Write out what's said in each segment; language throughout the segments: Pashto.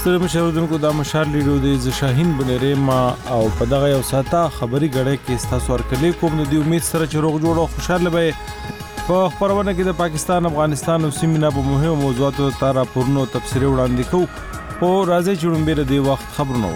ستړي مشاهدونکو دا مشال لیدو د شاهین بنریما او په دغه یو ساته خبري غړې کې تاسو ورکلې کوم د امید سره چې روغ جوړ او خوشاله به په خبرونه کې د پاکستان افغانستان او سیمه په مهمو موضوعاتو ته راپورونه تفصیلي وړاندې کوو او راځي چې موږ به د وخت خبرونه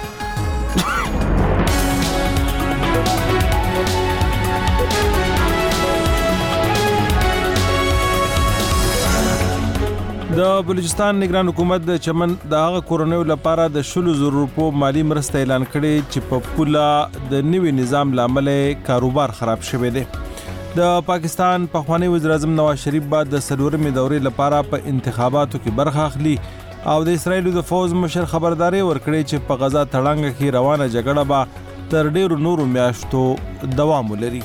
د بلوچستان نگران حکومت د چمن د هغه کورونیو لپاره د 100,000 روپو مالی مرسته اعلان کړي چې په پوله د نوي نظام لامل کاروبار خراب شوی دی. د پاکستان پخوانی وزیر اعظم نواز شریف بعد د سلورمې دورې لپاره په انتخاباتو کې برخه اخلي او د اسرایل د فوز مشر خبرداري ورکړي چې په غزا تړانګ کې روانه جګړه به تر ډیرو نورو میاشتو دوام ولري.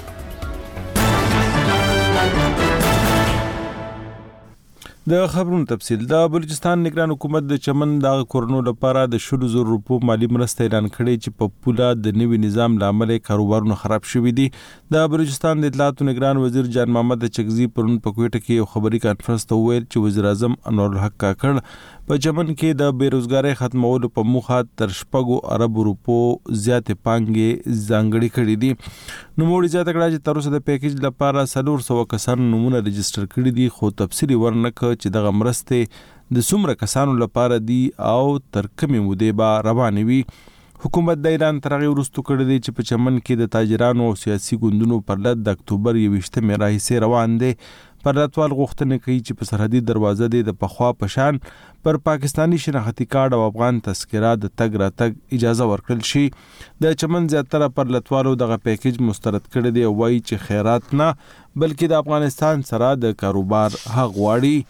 د خبرونو تفصیل د بلوچستان نگران حکومت د چمن د کورونو لپاره د 100,000 روپو مالی مرسته اعلان کړي چې په پوله د نوي نظام لامل کاروبارونه خراب شوي دي. د بلوچستان د اطلاعاتو نگران وزیر جان محمد چغزي پرون په کوټه کې یو خبري کانفرنس ته ویل چې وزیر اعظم انور الحق کاکړ په چمن کې د بیروزګاری ختمولو په موخه تر 6 ارب روپو زیات پانګې ځانګړي کړي دي. نو موږ زیاته کړه چې تر اوسه د پیکیج لپاره 400 کسان نمونه رجستر کړي دي خو تفصیلی ورنکه چې دغه مرسته د څومره کسانو لپاره دي او تر کومې مودې به روانې وي. حکومت د ایران ترغه ورستو کړی دی چې په چمن کې د تاجرانو او سیاسي ګوندونو پر لد د اکتوبر 21 راهیسې روان دي. پرلطوال غوښتنه کوي چې په سرحدي دروازه د پخوا پشان پر پاکستانی شناختی کارت او افغان تذکره د تګ راتګ اجازه ورکړل شي. د چمن زیاتره پرلطوالو دغه پیکیج مسترد کړی دی او وایي چې خیرات نه بلکې د افغانستان سره د کاروبار حق غواړي.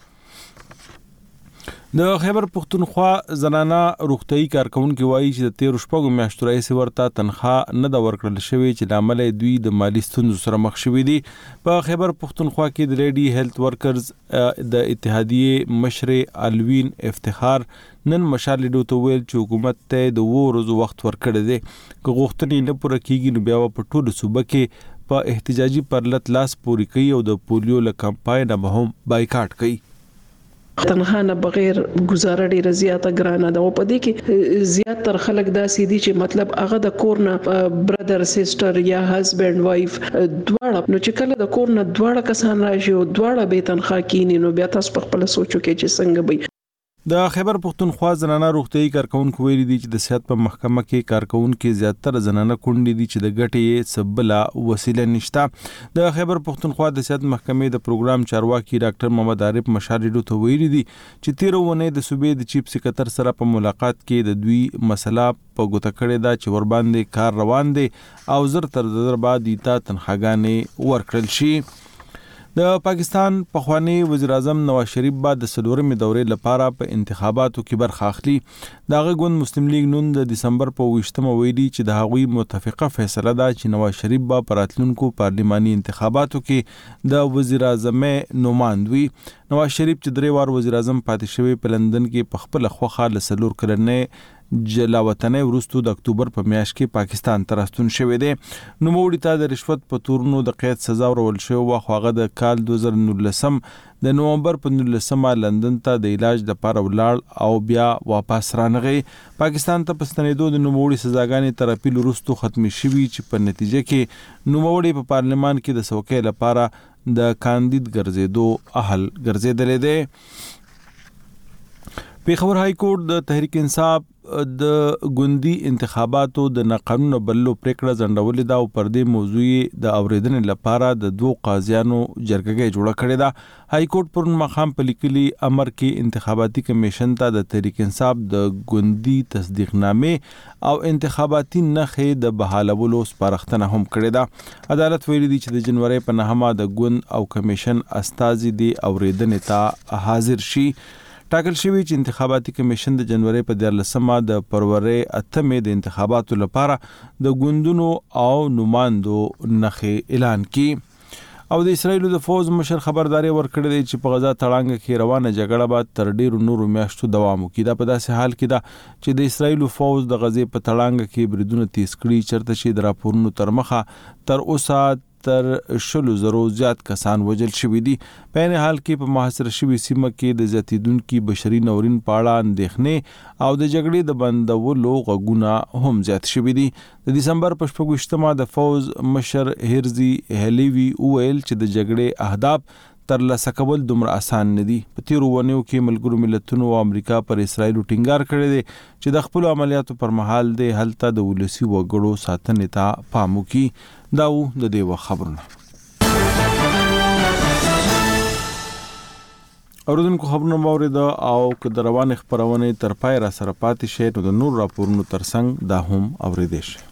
د خیبر پختونخوا زنانه روغتيایي کارکونکو وایي چې د 13 میاشتو راهیسې ورته تنخواه نه دا ورکړل شوی چې لامل دوی د مالی ستونزو سره مخ شوي دي. په خیبر پختونخوا کې د لیډي هیلث ورکرز د اتحادیې مشر الوین افتخار نن مشال لیدو ته ویل چې حکومت ته د 2 ورځو وخت ورکړی دی که غوښتنې نه پوره کیږي نو بیا په ټولو صوبه کې په احتجاجي پرلط لاس پوري کوي او د پولیو له کمپاین به هم بایکاټ کوي. تنها نه بغیر گزاره ډیره زیاته ګرانه ده او په دې کې زیات تر خلک داسې دي چې مطلب هغه د کور نه برادر سیسټر یا هسبند وایف دواړه نو چې کله د کور نه دواړه کسان راشي او دواړه به تنخواه کینی نو بیا تاسو په خپل سوچو کې چې څنګه به. د خیبر پختونخوا زنانه روغتيایي کارکونکو ویلي دي چې د صحت په محکمه کې کارکونکو زیاتره زنانه کونډې دي چې د ګټې سبله وسیله نشته. د خیبر پختونخوا د صحت محکمې د پروګرام چارواکي ډاکټر محمد عارف مشاریدو ته ویلي دي چې 13 ونې د صوبې د چیف سکرټر سره په ملاقات کې د دوی مسله په ګوته کړې ده چې ور باندې کار روان دي او زر تر زر بعد ایته تنخواګانې ورکړل شي. د پاکستان پخوانی وزیر اعظم نواز شریف بعد د سلورمې دورې لپاره په انتخاباتو کې برخه اخلي. دغه ګوند مسلم لیگ نون د دسمبر په 28 ویلي چې د هغوی متفقه فیصله ده چې نواز شریف به په راتلونکو پارلماني انتخاباتو کې د وزیر اعظم نوماند وي. نواز شریف چې 3 وار وزیر اعظم پاتې شوی په لندن کې په خپل خوخه له سلور کلنې جلاوطنۍ ورستو د اکتوبر په میاشت کې پاکستان ته راستون شوی دی. نو موړی ته د رشوت په تورونو د قید سزا ورول شو او هغه د کال 2019 د نومبر په 19 لندن ته د علاج لپاره ولاړ او بیا واپس رانغی. پاکستان ته پستنېدو د نوموړي سزاګانې تر اپیل وروسته ختمې شوي چې په نتیجه کې نوموړي په پارلمان کې د څوکۍ لپاره د کاندید ګرځېدو اهل ګرځېدلی دی. پیښور های کورټ د تحریک انصاف د ګوندي انتخاباتو د ناقانونه بللو پریکړه ځنډولې ده او پر دې موضوع د اوریدنې لپاره د 2 قاضیانو جرګه جوړه کړې ده. های کورټ پرون مخام په لیکلي امر کې انتخاباتي کمیشن ته د تحریک انصاف د ګوندي تصدیقنامې او انتخاباتي نخې د بحالولو سپارښتنه هم کړې ده. عدالت ویلي دی چې د جنوري په 9 د ګوند او کمیشن استازي د اوریدنې ته حاضر شي. ټاکل شوی چې انتخاباتي کمیشن د جنوري په 14 د فروری 8 د انتخاباتو لپاره د ګوندونو او نمائندو نخې اعلان کړي او د اسرایل د فوز مشر خبرداري ورکړه دی چې په غزا تړانګ کې روانه جګړه به تر ډیرو نورو میاشتو دوام وکړي. دا په داسې حال کې ده چې د اسرایل فوز د غزې په تړانګ کې بریدونه تیز کړي چرته چې د راپورونو تر مخه تر اوسه تر 20,000 زیات کسان وژل شوي دي. په عین حال کې په محاصره شوي سیمه کې د زیاتیدونکو بشري ناورین په اړه اندېښنې او د جګړې د بندولو غږونه هم زیات شوي دي. د دسمبر په 28مه د فوز مشر هرزي هلیوي وویل چې د جګړې اهداف ترلاسه کول دومره اسان نه دي. په تیرو ونیو کې ملګرو ملتونو او امریکا پر اسرائیل ټینګار کړی دی چې د خپل عملیاتو پر مهال د هلته د ولسی وګړو ساتنې ته پام وکړي. دا و د دې خبرونه. اوریدونکو خبرونه مورید او که د روان خبرونه تر پای را سره پاتې شي نو د نور راپورونو ترڅنګ دا هم اوریدئ شي.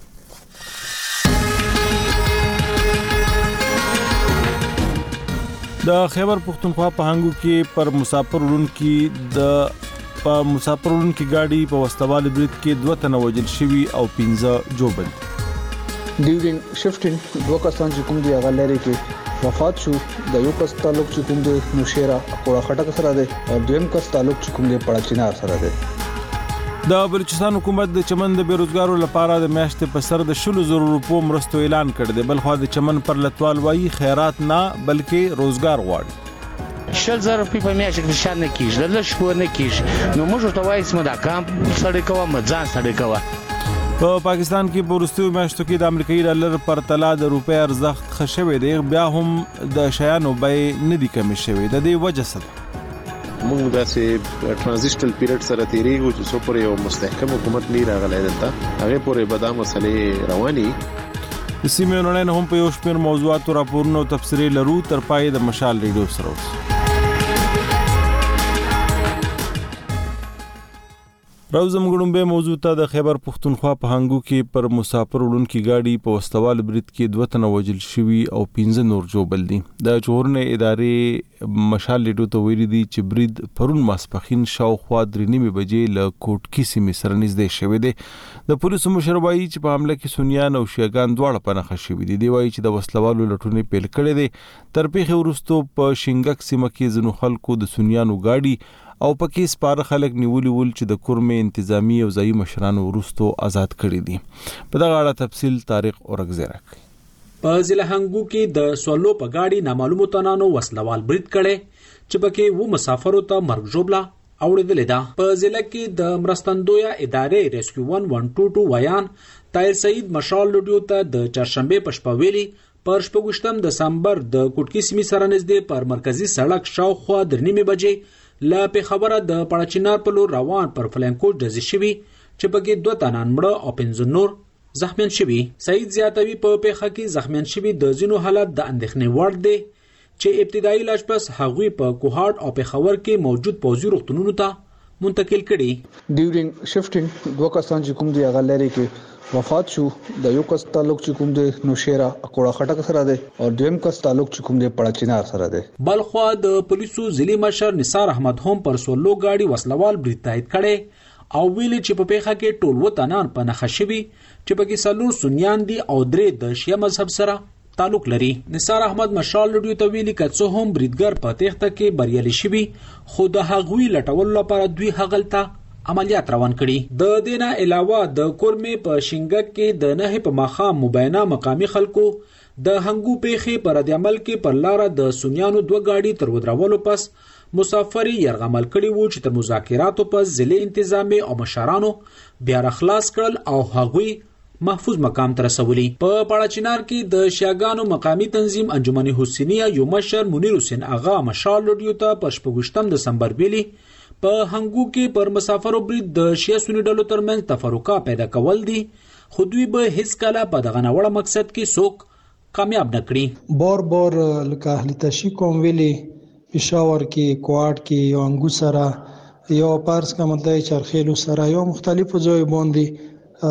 د خیبر پختونخوا په هنګو کې پر مسافر وړونکي ګاډي په وسلوال برید کې 2 تنه وژل شوي او 15 جوبل. ډیورینګ شفټینګ 2 کسان چې کوم دی هغه لري کې وفات شو. د یو کس تعلق چې کوم دی نوشیرا اکوړه خټک سره دی او دویم کس تعلق چې کوم دی پړچینار سره دی. د بلوچستان حکومت د چمن د بیروزګارو لپاره د میاشتې په سر د 20,000 روپو مرستو اعلان کړ دی. بل خو د چمن پر لټوال وایي خیرات نه بلکې روزګار غواړي. 20,000 روپۍ په میاشت کې شان نه کیږي، د لښ په نه کیږي. نو موږ ته وایي چې دا کام سړی کوه مځان سړی کوه. په پاکستان کې په وروستیو میاشتو کې د امریکایي ډالر پر طلا د روپۍ ارزښت ښه شوی دی، بیا هم د شیانو بیې نه دي کمې شوې. د دې وجه څه ده؟ موږ داسې ټرانزیشنل پیریډ سره تیریږو چې څو پورې یو مستحکم حکومت نه راغلی دلته هغه پورې به دا مسلې رواني. د سیمې نړۍ هم په یو شمېر موضوعاتو راپورونو او تبصرې لرو. تر پای د مشال ریډیو سره اوسئ. راوزم غړومبه موضوع ته د خیبر پختونخوا په هنګو کې پر مسافر وړونکي ګاډي په وسلوال برید کې 2 تنه وژل شوي او 15 نور جوبل دي. د چورنه ادارې مشال لیډو ته ویلي دي چې برید پرون ماسپخین شاوخوا 3:30 بجې له کوټکی سیمې سره نږدې شوی دی. د پولیسو مشر وایي چې په حمله کې سنیان او شیعاګان دواړه په نښه شوي دي. دی وایي چې د وسلوالو لټونې پیل کړې دي. تر پیښې وروسته په شینګک سیمه کې ځینو خلکو د سنیانو ګاډي او پکې سپاره خلک نیولي ول چې د کورمې انتظامی او ځایي مشرانو وروسته آزاد کړي دي. په دغه اړه تفصیل طارق اورګزیرا کوي. په ضلع هنګو کې د سولو په ګاډي نامعلومو تنانو وسلوال برید کړي چې پکې و مسافرو ته مرګ ژوبله اوریدلې ده. په ضلع کې د مرستندویا ادارې ریسکیو 1122 ویان طاهر سعید مشال لوډیو ته د چهارشنبه په شپه ویلي پر 28 دسمبر د کوټکی سیمې سره نږدې پر مرکزی سړک شاوخوا 3:30 بجې لا په خبره د پړچینار په لور روان پر فلانکو ډزې شوي چې پکې 2 تنان مړه او 15 نور زخمیان شوي. سعید زیاتوي په پیښه کې زخمیان شوي د ځینو حالت د اندېښنې وړ دی چې ابتدایي علاج پس هغوی په کوهاټ او پېښور کې موجود پوځي روغتونونو ته منتقل کړي. ډیورینګ شفټینګ 2 کسان چې کوم دی هغه لري کې وفات شو. د یو کس تعلق چې کوم دی نوشیرا اکوړه خټک سره دی او دویم کس تعلق چې کوم دی پړچینار سره دی. بلخوا د پولیسو ضلعي مشر نثار احمد هم پر سولو ګاډي وسلوال برید تایید کړي او ویلي چې په پیښه کې ټول وطنان په نښه شوي چې پکې 4 سنیان دي او 3 د شیعه مذهب سره تعلق لري. نثار احمد مشال لوډیو ته ویلي کڅو هم بریدګر په تخته کې بریالي شوي خو د هغوی لټول لپاره دوی هغلته عملیات روان کړي. د دینه علاوه د کورمې په شینګک کې د نه په مخام مبینه مقامی خلکو د هنګو پیښې پر د عمل کې پر لار د سنیانو 2 ګاډي تر ودرولو پس مسافری يرغمل کړي وو چې تر مذاکراتو پس ضلع انتظامی او مشرانو بیا خلاص کړل او هغوی محفوظ مقام ته رسولي. په پړچینار کې د شیعاګانو مقامی تنظیم انجمن حسینیه یو مشر منیر حسین اغا مشال لوډیو ته په 28 دسمبر ویلي په هنګو کې پر مسافرو برید د شیعه سنی ډلو ترمنځ تفرقه پیدا کول دي خو دوی به هیڅ کله په دغه نوړه مقصد کې څوک کامیاب نکړي. بار لکه اهل تشی کوم ویلي پېښور کې کوټ کې یو انګو سره یو پارس کا مطلب چرخیلو سره یو مختلفو ځای باندې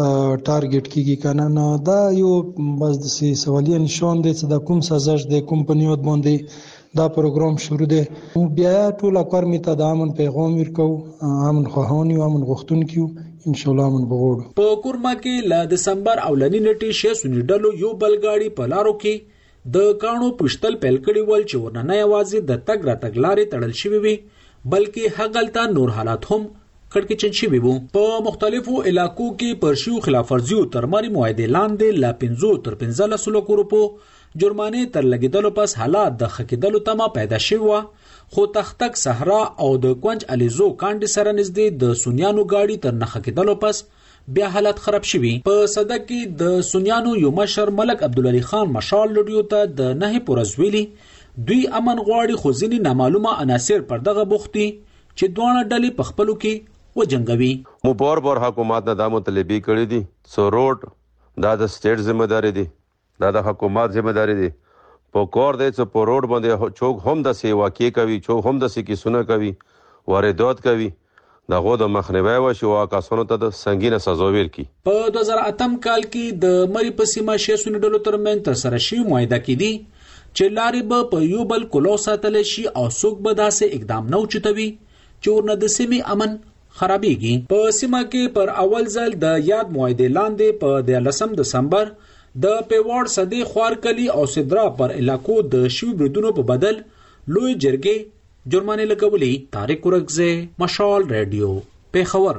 ټارګټ کیږي کنه. نو دا یو بس د سوالیه نشون دی چې د کوم سازش د کمپنیوت باندې دا پروګرام شروع دی. بیا ټول اکوار می ته د امن پیغام ورکو امن خوهانی او امن غوښتونکو ان شاء الله امن بغوړو. په کورما کې ل دسمبر اولنی نټي شې سونی ډلو یو بلګاړي په لارو کې د کانو پښتل پیل کړي ول چې ورننه یوازې د تګ را تګ لارې تړل شوی وي بلکې هغلته نور حالات هم کړکېچن شوي وو. په مختلفو علاقو کې پر شیو خلاف ورزیو تر ماري معاهدې لاندې له 5 تر 15 لک روپو جرمانې تر لګېدلو پس حالات د ښه کېدلو تمه پیدا شوې وه، خو تختک صحرا او د کونج الیزو کانډې سره نږدې د سونیانو ګاډي تر نه ښه کېدلو پس بیا حالت خراب شوي. په صدک کې د سونیانو یو مشر ملک عبدالعلي خان مشال لډیو ته د 9 پورز ویلي دوی امن غواړي، خو ځینې نامعلومه عناصر پر دغه بوختي چې دواړه ډلې په خپلو کې وجنګوي. مو بار حکومت نه دا مطالبه کړې دي سو روډ دا د سټیټ ذمہ داری دي، دا د حکومت ذمہ داری دي. په کور دی چې په روډ باندې چوک هم د سی واقع کوي، چوک هم د سی کیسونه کوي، واردات کوي، دغه د مخنیوي وشي او کسانو ته د سنگینه سزا ورکړي. په 2008 کال کې د مری په سیمه شیسونی ډلو ترمنځ تر سره شوی معاهده کې دي چې لارې به په یو بل کولو ساتل شي او څوک به داسې اقدام نه اوچتوي چې ورنه د سیمې امن خرابېږي. په سیمه کې پر اول ځل د یاد معاهدې لاندې په 13 دسمبر د پیوړ صدی خوارکلی او سدرا پر علاقو د شوی بریدونو په بدل لوی جرګې جرمانه لګولې. طارق ورکزه، مشال رادیو، پیښور.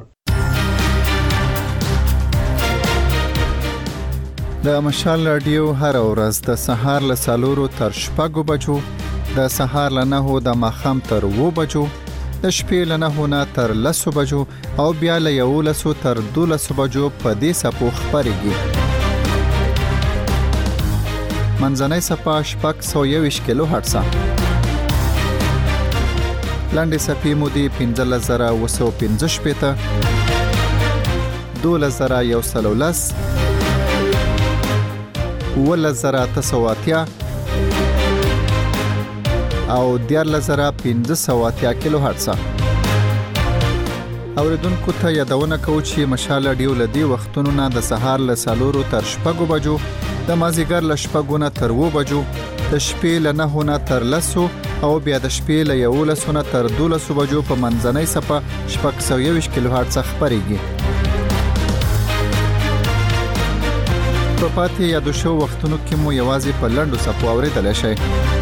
د مشال رادیو هر ورځ د سهار له 4 تر 6 بجو، د سهار له 9 د ماخام تر 2 بجو، د شپې له 9 نه تر 10 بجو او بیا له 11 تر 12 بجو په دې سپو خبرېږي. منځنۍ صفه 621 کیلو هرتز، لاندې صفې مودې 15915 12110 11980 او 14580 کیلو هرتز. اوریدونکو ته یادونه کوو چې مشال رادیو لدی وختونو نه د سهار له 4 تر 6 بجو، د مازیګر له 6 نه تر 2 بجو، د شپې له 9 نه تر 10 او بیا د شپې له 11 نه تر 12 بجو په منځنۍ صفه 621 کیلو هرتز خبرېږي. په پاتې یادو شو وختونو کې مو یوازې په لنډو صفو اوریدلی شئ.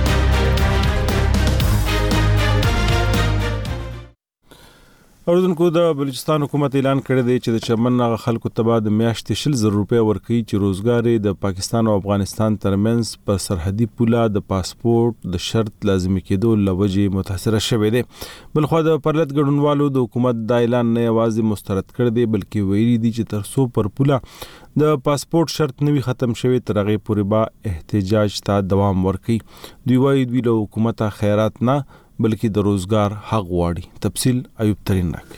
اوردونکو د بلوچستان حکومت اعلان کړی دی چې د چمن هغه خلکو ته د میاشتې 60,000 روپۍ ورکوي چې روزګار د پاکستان او افغانستان ترمنځ په سرحدي پوله د پاسپورت د شرط لازمي کېدو لوجې متاثره شوې ده. بلخو د پرلط ګډونوالو د حکومت د اعلان نه یوازې مسترد کړی دی بلکې ویلي دي چې ترڅو پر پوله د پاسپورت شرط نوي ختم شوی تر هغې پورې به احتجاج ته دوام ورکوي. دوی وایي دوی له حکومت خیرات نه بلکې د روزګار حق غواړي. تفصیل ایوب ترین راکړي.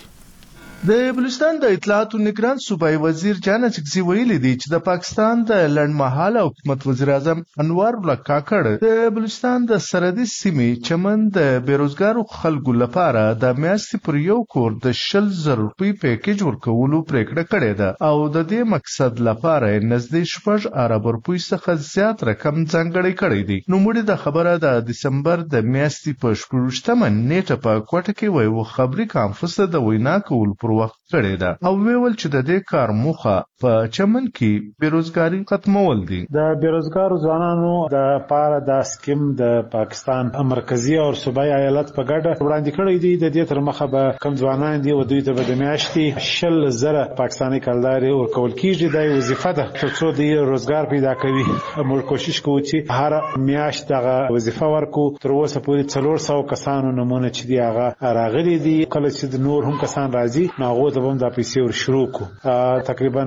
د بلوچستان د اطلاعات نگران صوبایي وزیر جان چکزي ویلي دی چې د پاکستان د لړمحاله حکومت وزیر اعظم انوار الله کاکړ د بلوچستان د سرحدي سیمې چمن د بیروزګارو خلکو لپاره د میاشتې پر یو کور د 60,000 روپۍ پیکیج ورکولو پریکړه کړې ده او د دې مقصد لپاره نږدې 6 ارب روپۍ څخه زیات رقم ځانګړی کړی دی. نو موږ د خبره د دسمبر د میاشتې په 14 نیټه په کوټه کې وایو خبري کانفرنس د وینا کول پر وخت کړی ده او ویل چې د دې کار موخه په چمن کې بیروزګاری ختمول دي. د بیروزګارو ځوانانو د پاره د سکیم د پاکستان مرکزی او صوبایي ایالت په ګډه وړاندې کړی دی. د دې تر مخه به کم ځوانان دي او دوی ته به د میاشتې 60,000 پاکستاني کلداري ورکول کیږي. د وظیفه ده ترڅو د روزګار پیدا کوي. موږ کوشش کوو چې هر میاشت دغه وظیفه ورکو. تر اوسه پورې 400 کسانو نمونه چې دی هغه راغلي دي. کله چې د نور هم کسان راځي ناغو ته هم د پیسې ور شروع کو. تقریبا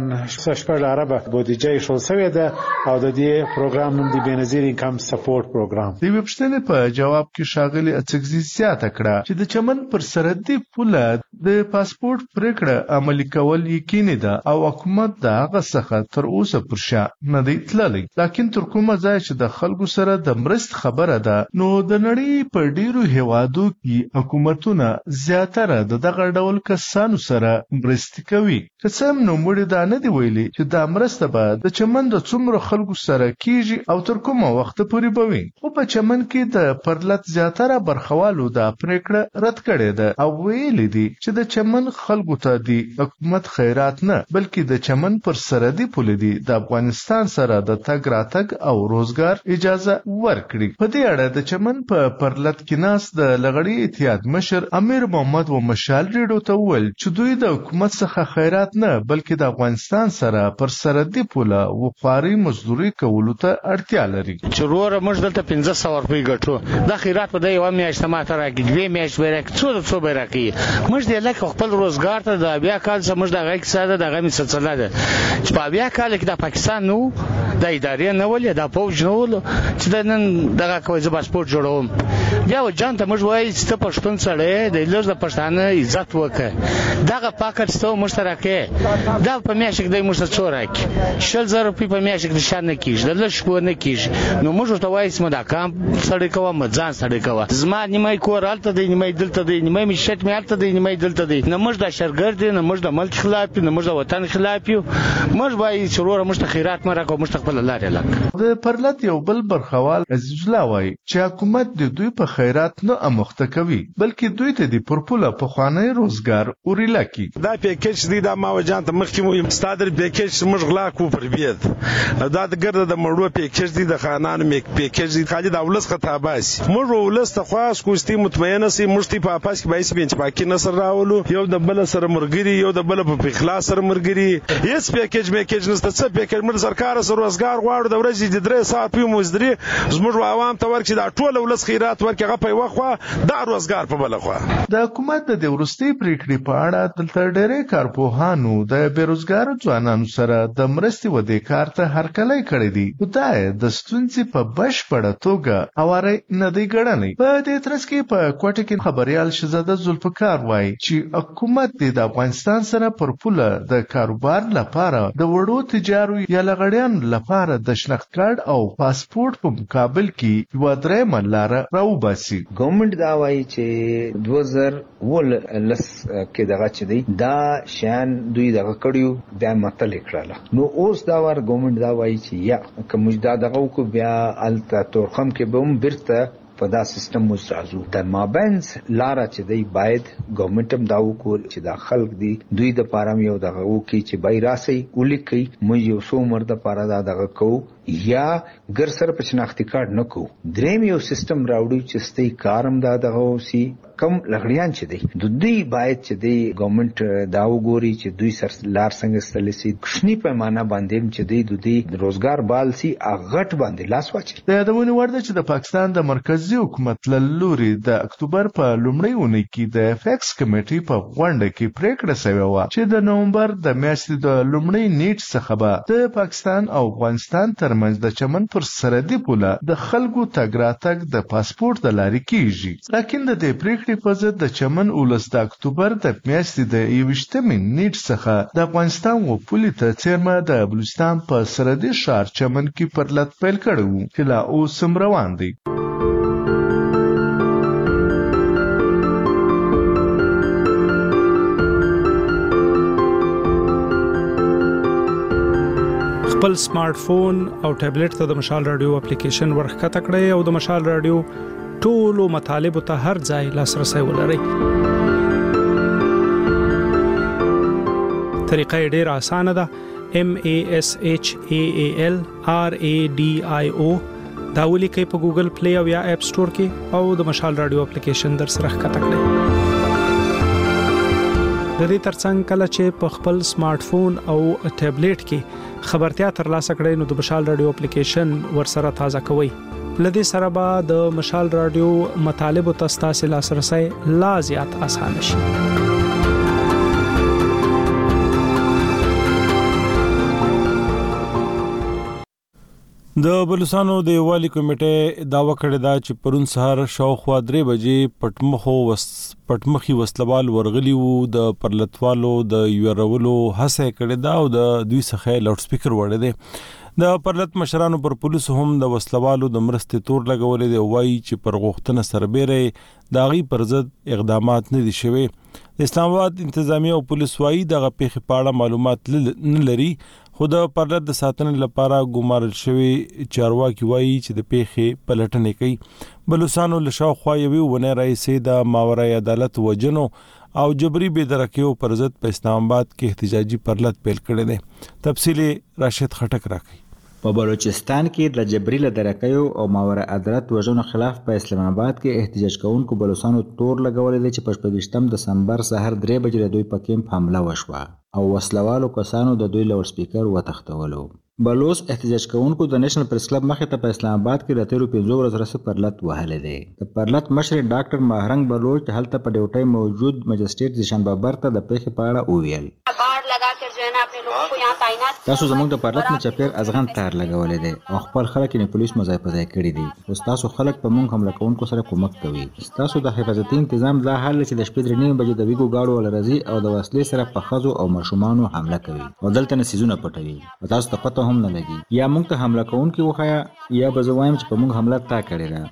6 عربه بودیجه شول سوی ده او د دې پروګرام نوم دی بنظیر انکم سپورټ پروګرام. د وبښتنې په جواب کې شاغلي اڅکزي زیاته کړه چې د چمن پر سرحدي پوله د پاسپورت پریکړه عملي کول یقیني ده او حکومت د هغه څخه تر اوسه پر شا نه دی تللی. لکه تر کومه ځای چې د خلکو سره د مرست خبره ده نو د نړۍ په ډیرو هیوادو کې حکومتونه زیاتره دغه ډول کسانو سره مرستې کوي. که څه هم نو موږ دا نه دی ویلي چې دا مرسته به د چمن د څومره خلکو سره کیږي او تر کومه وخت پورې به وي. خو په چمن کې د پرلط زیاتره برخوالو دا پریکړه رد کړې ده او ویلي دي چې د چمن خلکو ته د حکومت خیرات نه بلکې د چمن پر سرحدي پوله دي د افغانستان سره د تګ راتګ او روزګار اجازه ورکړي. په دې اړه د چمن په پرلط کې ناس د لغړی اتحاد مشر امیر محمد و مشال ریډو ته وویل چې چې دوی د حکومت څخه خیرات نه بلکې د افغانستان سره پر سرحدي پوله وقاري مزدوري کولو ته اړتیا لري. چې وروره موږ دلته 1500 روپۍ ګټو، دا خیرات په یو میاشت ماته راکړي، دوه میاشت به راکړي، څو به راکړي. موږ دې لکه خپل روزګار ته د بیا کال څخه موږ د غږ ساده د غمی سلسله ده چې په بیا کال کې د پاکستان نو د ادارې نه ولې د فوج نه ول چې د نن دغه کوي ز پاسپورت جوړوم. بیا و جان ته موږ وایي چې ته پښتون سره د لږ د پښتانه عزت وکړه، دغه پاکټ ستو مشترکه دا په میاشت کې د مشت څورک 10000 روپۍ په میاشت کې شان نه کیږي، د لږ شپه نه کیږي. نو موږ ته وایي چې دا کام سړی کوه مځان سړی کوه، زما نیمه کور الته دی، نیمه دلته دی، نیمه می شت می الته دی، نیمه دلته دی. نه موږ د شرګر دی، نه موږ د ملک خلاف، نه موږ د وطن خلاف یو. موږ وایي چې وروره موږ ته خیرات مرکو، موږ ته خپل لارې لک. د پرلط یو بل برخوال عزیز الله وایي چې حکومت د دوی په خیرات نه امخته کوي بلکې دوی ته د پرپوله په خواني روزګار اوريلا کی. دا پیکیج دی دا ما وجان ته مخکې مو ستادر پیکیج موږ غلا کو پر بیت دا د ګرد د مړو پیکیج دی د خانان میک پیکیج دی خالد اولس خطا باس موږ ولس ته خاص کوستي مطمئنه سي مشتي په پاس کې بایس بنچ پاکي نصر راولو یو د بل سره مرګري یو د بل په اخلاص سره مرګري هیڅ پیکیج نشته څه پیکیج مر سرکار سره روزګار غواړو د ورځې د 3 ساعت په مزدري زموږ عوام ته ورکړي دا ټول ولس خیرات ورکړي غو په وخه دا روزګار په بل خو د حکومت د ورستي پریکړې په اړه دلته ډېرې کارپوهانو د بیروزګار ځوانانو سره د مرستې ودې کار ته هرکلی کړی دی خدای د ستونزې په بشپړه توګه اواره نه دی ګڼلی. په دې ترڅ کې په کوټه کې خبريال شهزاده ذوالفقار وایي چې حکومت د افغانستان سره پر پوله د کاروبار لپاره د وړو تجارو یا لغړیانو لپاره د شناخت کارت او پاسپورت په مقابل کې یو درېمه لاره راوباسي. ګورنمنت دا وایي چې 2019 کې دغه چې دی دا شان دوی دغه کړیو بیا متل کړل نو اوس دا ور ګورنمنت دا وایي چې یا کوم دا دغه کو بیا الته تورخم کې به هم برته په دا سیستم مستعزو د مابینس لاره چې دی باید ګورنمنت هم دا وکول چې دا خلک دی دوی د پارم یو دغه وکي چې بای راسي ولیکي موږ یو څو مرده پاره دا دغه کو یا ګر سره په شناختی کارت نه کو دریم یو سیستم راوړو چې ستې کارم دا دغه وسی کم لغړیان چې دی د دوی باید چې دی ګورنمنت دا وګوري چې دوی سر لار څنګه ستلسي کښنی پیمانه باندې چې دی د دوی روزګار بالسي اغټ باندې لاس واچي. د یادونه ورده چې د پاکستان د مرکزی حکومت لوري د اکتوبر په لومړۍ اونۍ کې د فیکس کمیټې په غونډه کې پریکړه شوې و چې د نومبر د میاشتې د لومړۍ نیټ څخه به د پاکستان او افغانستان ترمنځ د چمن پر سرحدي پوله د خلکو تګ راتګ د پاسپورت د لارې کیږي. لکه د دې پریکړې په ضد د چمن ولس د اکتوبر د میاشتې د 21 نیټ څخه د افغانستان و پولیس ته څیرمه د بلوچستان په سرحدي ښار چمن کې پرلط پیل کړو چې لا اوس هم روان دی. خپل سمارټ فون او ټابلیټ ته د مشال رادیو اپلیکیشن ورخکته کړئ او د مشال رادیو ټولو مطالب ته هر ځای لاسرسي ولرئ. طریقه ډېره اسانه ده. MASHAAL RADIO دا ولیکئ په ګوګل پلی او یا اپ سٹور کې او د مشال رادیو اپلیکیشن در سره ښکته کړئ. د دې ترڅنګ کله چې په خپل سمارټ فون او ټابلیټ کې خبرتیا ترلاسه کړئ نو د مشال رادیو اپلیکیشن ورسره تازه کوئ. لدې سره به د مشال رادیو مطالب او تاسو لاسرسي لا زیات آسان شي. د بلوچستان د یووالي کمیټې داوا کړې ده چې پرون سهار شاوخوا 3 بجې پټمخي وسلوال ورغلی وو د پرلطوالو د یورولو هڅه کړې ده او د دوی څخه لاوډ سپیکر وړي دي. د پرلط مشرانو پر پولیسو هم د وسلوالو د مرستې تور لګولې دی وایي چې پر غوښتنه سربېره داغي پر ضد اقدامات نه دي شوي. د اسلام آباد انتظامی او پولیس وایي دغه پیښې په اړه معلومات نه لري خو د پرلط د ساتنې لپاره ګمارل شوی چارواکي وایي چې د پیښې پلټنې کوي. بلوچستانو له شاوخوا یوې ونې راهیسې د ماورای عدالت وجنو او جبري بېدرکیو پر ضد په اسلام آباد کې احتجاجي پرلط پیل کړی دی. تفصیل راشد خټک راکړي. په بلوچستان کې د جبري له درکیو او ماوراء عدالت وژنو خلاف په اسلام آباد کې احتجاج کوونکو بلوچستانو تور لګولې دي چې په 28 دسمبر سحر 3 بجې دوی په کیمپ حمله وشوه او وسلوالو کسانو د دوی لاوډ سپیکر وتښتولو. بلوچ احتجاج کوونکو د نېشنل پریس کلب مخې ته په اسلام آباد کې د 15 ورځې راځي پرلط وهلې دي. د پرلط مشر ډاکټر ماهرنګ بلوچ هلته په ډیوټي موجود مجسټریټ ذیشان بابر ته د پیښې په اړه وویل. تاسو زموږ د پرلط نه چپیر ازغن تار لګولې دي او خپل خلک یې پولیس مزای په ځای کړی دي. او تاسو خلک په موږ حمله کوونکو سره کومک کوي. تاسو د حفاظتي تنظیم لا حل چې د شپې 3 بجې د ویګو گاډو ول راځي او د وسلې سره په خزو او ماشومانو حمله کوي او دلته نسیزونه پټوي. تاسو ته پته هم نه لګي یا موږ ته حمله کوونکي وخایا یا به زه وایم چې په موږ حمله تا کړې ده.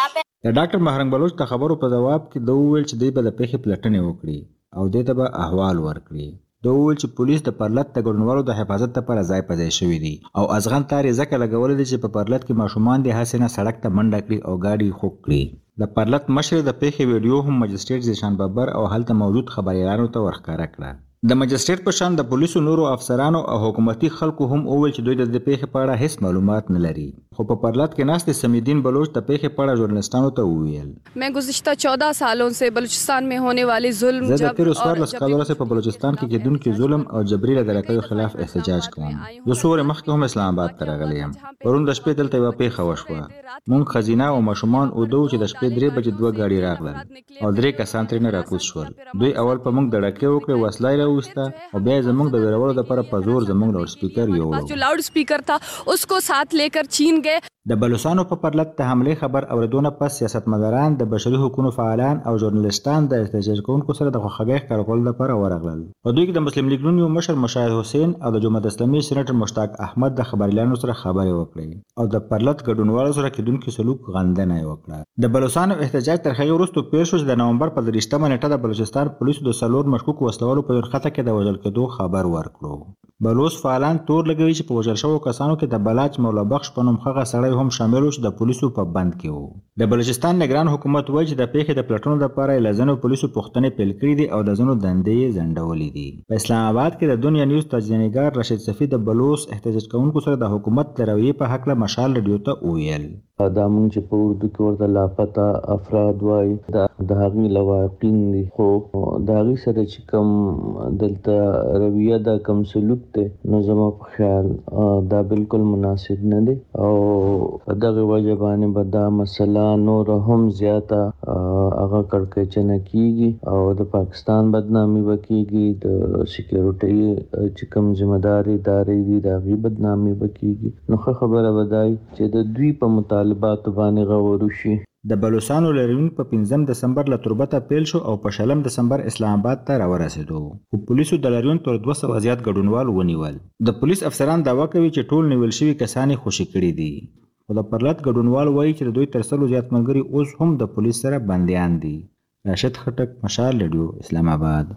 د ډاکټر ماهرنګ بلوچ ته خبرو په جواب کې دوی ویل چې دوی به د پیښې پلټنې وکړي او دوی ته به احوال ورکړي. دوی ویل چې پولیس د پرلط د ګډونوالو د حفاظت لپاره ځای په ځای شوي دي او ازغن تار یې ځکه لګولې دي چې په پرلط کې ماشومان د هڅې نه سړک ته منډه کړي او ګاډي خوږ کړي. د پرلط مشر د پیښې ویډیو هم مجسټریټ ذیشان بابر او هلته موجود خبريالانو ته ورښکاره کړه. د مجسټریټ په شان د پولیسو نورو افسرانو او حکومتي خلکو هم وویل چې دوی د دې پیښې په اړه هیڅ معلومات نه لري. خو په پرلط کې ناست سمیدین بلوچ د پیښې په اړه ژورنالستانو ته وویل. मैं गुज़िश्ता 14 सालों से बलूचिस्तान में होने वाले जुल्म زه د تیرو 14 کالو په بلوچستان کې کېدونکي ظلم او جبري له درکیو خلاف احتجاج کوم. زه څو ورځې مخکې هم اسلام آباد ته راغلی یم. پرون د شپې دلته یوه پیښه وشوه. مونږ ښځینه او ماشومان ودو چې د شپې 3 بجې 2 ګاډي راغلل او 3 کسان ترې نه راکوز شول. دوی اول په مونږ دړکې وکړې، وسله یې راوسته او بیا زمونږ د ویرولو لپاره په زور زمونږ لاوډ سپیکر یوړو. जो लाउड स्पीकर था उसको साथ लेकर छीन गए. د بلوچستان په پرلط ته حملې خبر اوریدونه پس سیاستمداران د بشري حقوقو فعالان او ژورنالستان د احتجاج کوونکو سره د خوښۍ ښکارولو لپاره ورغلل. په دوی کې د مسلم لیگ نون یو مشر مشاهد حسین او د جمهوریت اسلامي سېنیټر مشتاق احمد د خبريالانو سره خبرې وکړې او د پرلط ګډونوالو سره کېدونکي سلوک غندنه یې وکړه. د بلوچستان احتجاج تر هغې وروسته پیل شو چې د نومبر په 23 نیټه د بلوچستان پولیسو د 4 مشکوک وسلوالو په یو خطه کې د وژل کېدو خبر ورکړو. بلوچ فعالان تور لګوي چې په وژل شوو کسانو کې د بلاچ مولا بخش په نوم هغه سړی هم شامل و چې د پولیسو په بند کې و. د بلوچستان نگران حکومت وایي چې د پیښې د پلټنو لپاره یې له ځینو پولیسو پوښتنې پیل کړي دي او د ځینو دندې یې ځنډولې دي. په اسلام آباد کې د دنیا نیوز تجزیه‌نګار رشید صفي د بلوچ احتجاج کوونکو سره د حکومت د رویې په هکله مشال رادیو ته وویل. دا مونږ چې په اردو کې ورته لاپته افراد وایي د هغې لواقین دي، خو د هغې سره چې کوم دلته رویه دا کوم سلوک دی نو زما په خیال دا بالکل مناسب نه دی او په دغې وجه باندې به دا مسله نوره هم زیاته هغه کړکېچنه کېږي او د پاکستان بدنامي به کېږي، د سکیورټۍ چې کوم ذمهدارې ادارې دي د هغې بدنامي به کېږي. نو ښه خبره به دا چې د دوی په مطالباتو باندې غور وشي. د بلوچستان لاریون په 15 دسمبر له تربته پیل شو او په 20 دسمبر اسلام آباد ته راورسېدو. خو پولیسو د لاریون تر 200 زیات ګډونوال ونیول. د پولیس افسران دعوا کوي چې ټول نیول شوي کسان یې خوشي کړي دي. خو د پرلط ګډونوال وایي چې د دوی تر 100 زیات ملګري اوس هم د پولیس سره بندیان دي. راشد خټک، مشال رادیو، اسلام آباد.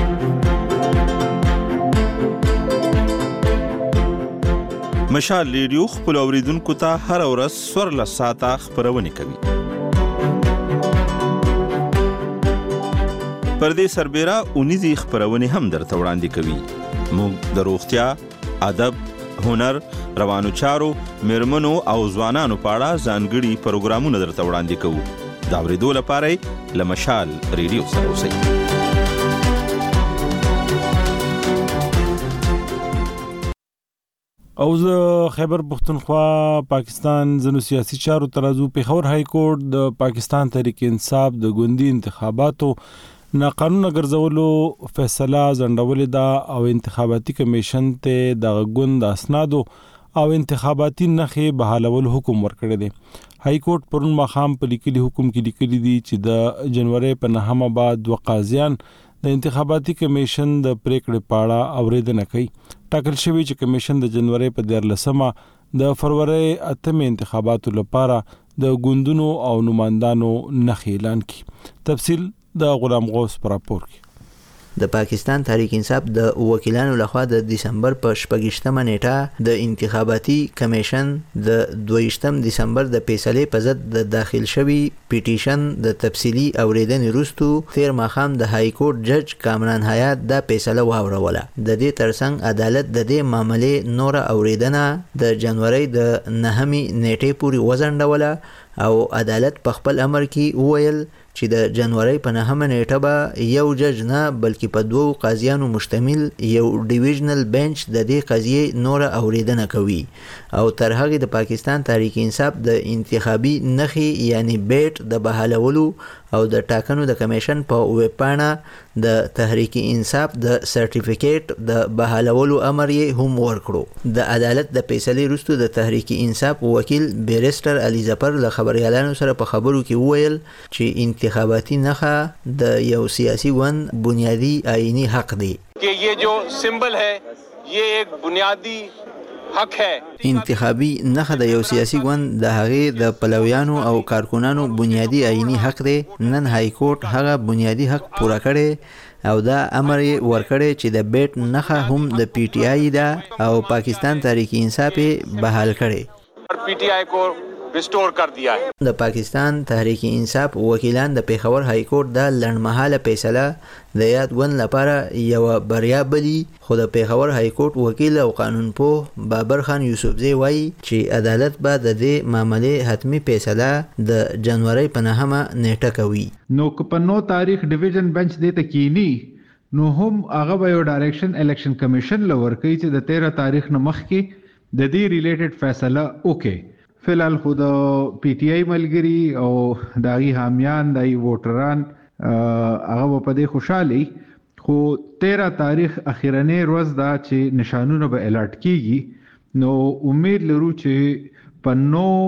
مشال ریډیو خپل اوریدونکو ته هر ورځ 14 ساعته خبرونه کوي. پر دې سربېره اونیزي خبرونه هم درته وړاندې کوي. موږ د روغتیا، ادب، هنر، روانو چارو، میرمنو او ځوانانو په اړه ځانګړي پروګرامونه درته وړاندې کوو. دا اوریدو لپاره له مشال ریډیو سره اوسئ. او زه خیبر پختونخوا پاکستان زنو سیاسي چارو ترازو پیښور های کورټ د پاکستان تحریک انصاف د ګوندي انتخاباتو ناقانونه ګرځولو فیصله ځنډولې ده او انتخاباتي کمیشن ته د ګوند اسنادو او انتخاباتي نخې بحالول حکم ورکړی دی. های کورټ پرون ماښام په لیکلي حکم کې لیکلي دي چې د جنوري په 9 بعد 2 قاضیان د انتخاباتي کمیشن د پریکړې پاړه اوریدنه کوي. ټاکل شوی چې کمیشن د جنوري په 14 د فروری 8 انتخاباتو لپاره د ګوندونو او نمائندانو نخې اعلان کړي. تفصیل د غلام غوث پر راپور کې. د پاکستان تحریک انصاف د وکیلانو لخوا د دسمبر په 28مه نیټه د انتخاباتي کمیشن د 22 دسمبر د فیصلې په ضد د داخل شوی پیټیشن د تفصیلی اوریدنې وروسته تیر ماښام د های کورټ جج کامران حیات دا فیصله واوروله. د دې ترڅنګ عدالت د دې معاملې نور اوریدنه د جنوري د 9مې نیټې پورې وځنډوله او عدالت په خپل امر کې وویل چې د جنوري په 9مه نیټه به یو جج نه بلکې په 2 قاضیانو مشتمل یو ډیویژنل بنچ د دې قضیې نور اوریدنه کوي او تر هغه د پاکستان تحریک انصاف د انتخابي نخي یعنی بیټ د بحالولو او د ټاکنو د کمیشن په ویب پاڼه د تحریک انصاف د سرټیفیکیټ د بحالولو امر یې هم ورکړو. د عدالت د فیصلې وروسته د تحریک انصاف وکیل بیرسټر علي ظفر له خبريالانو سره په خبرو کې وویل چې انتخاباتي نخه د یو سیاسي ګوند بنیادی آئینی حق دی कि ये जो सिंबल है ये एक बुनियादी حق है. انتخابي نخه د یو سیاسي ګوند د هغې د پلویانو او کارکونانو بنیادی آئینی حق دی. نن های کورټ هغه بنیادی حق پوره کړي او دا امر ورکړي چې د بیټ نخه هم د پی ټی آی ده او پاکستان تحریک انصاف بحال کړي. پی ټی آی کو ریسٹور کر دیا ہے. د پاکستان تحریک انصاف وکیلان د پیښور های کورټ د لړمحاله فیصله د یاد ګوند لپاره یو بریا بلی، خو د پیښور های کورټ وکیل او قانونپوه بابر خان یوسفزی وایي چې عدالت به د دې معاملې حتمی فیصله د جنوري په 9مه نیټه کوي. نو په 9 تاریخ ډیویژن بنچ دې ته کینی نو هم هغه به یو ډایریکشن الیکشن کمیشن لور کوي چې د 13 تاریخ نه مخکې د دې ریلیټډ فیصله وکړي. فلال خود پی ټی آی ملګری او داغي حامیان دای ووټران هغه په دې خوشالي، خو 13 تاریخ اخیرنی ورځ دا چې نشانونه به الارټ کیږي. نو امید لرو چې په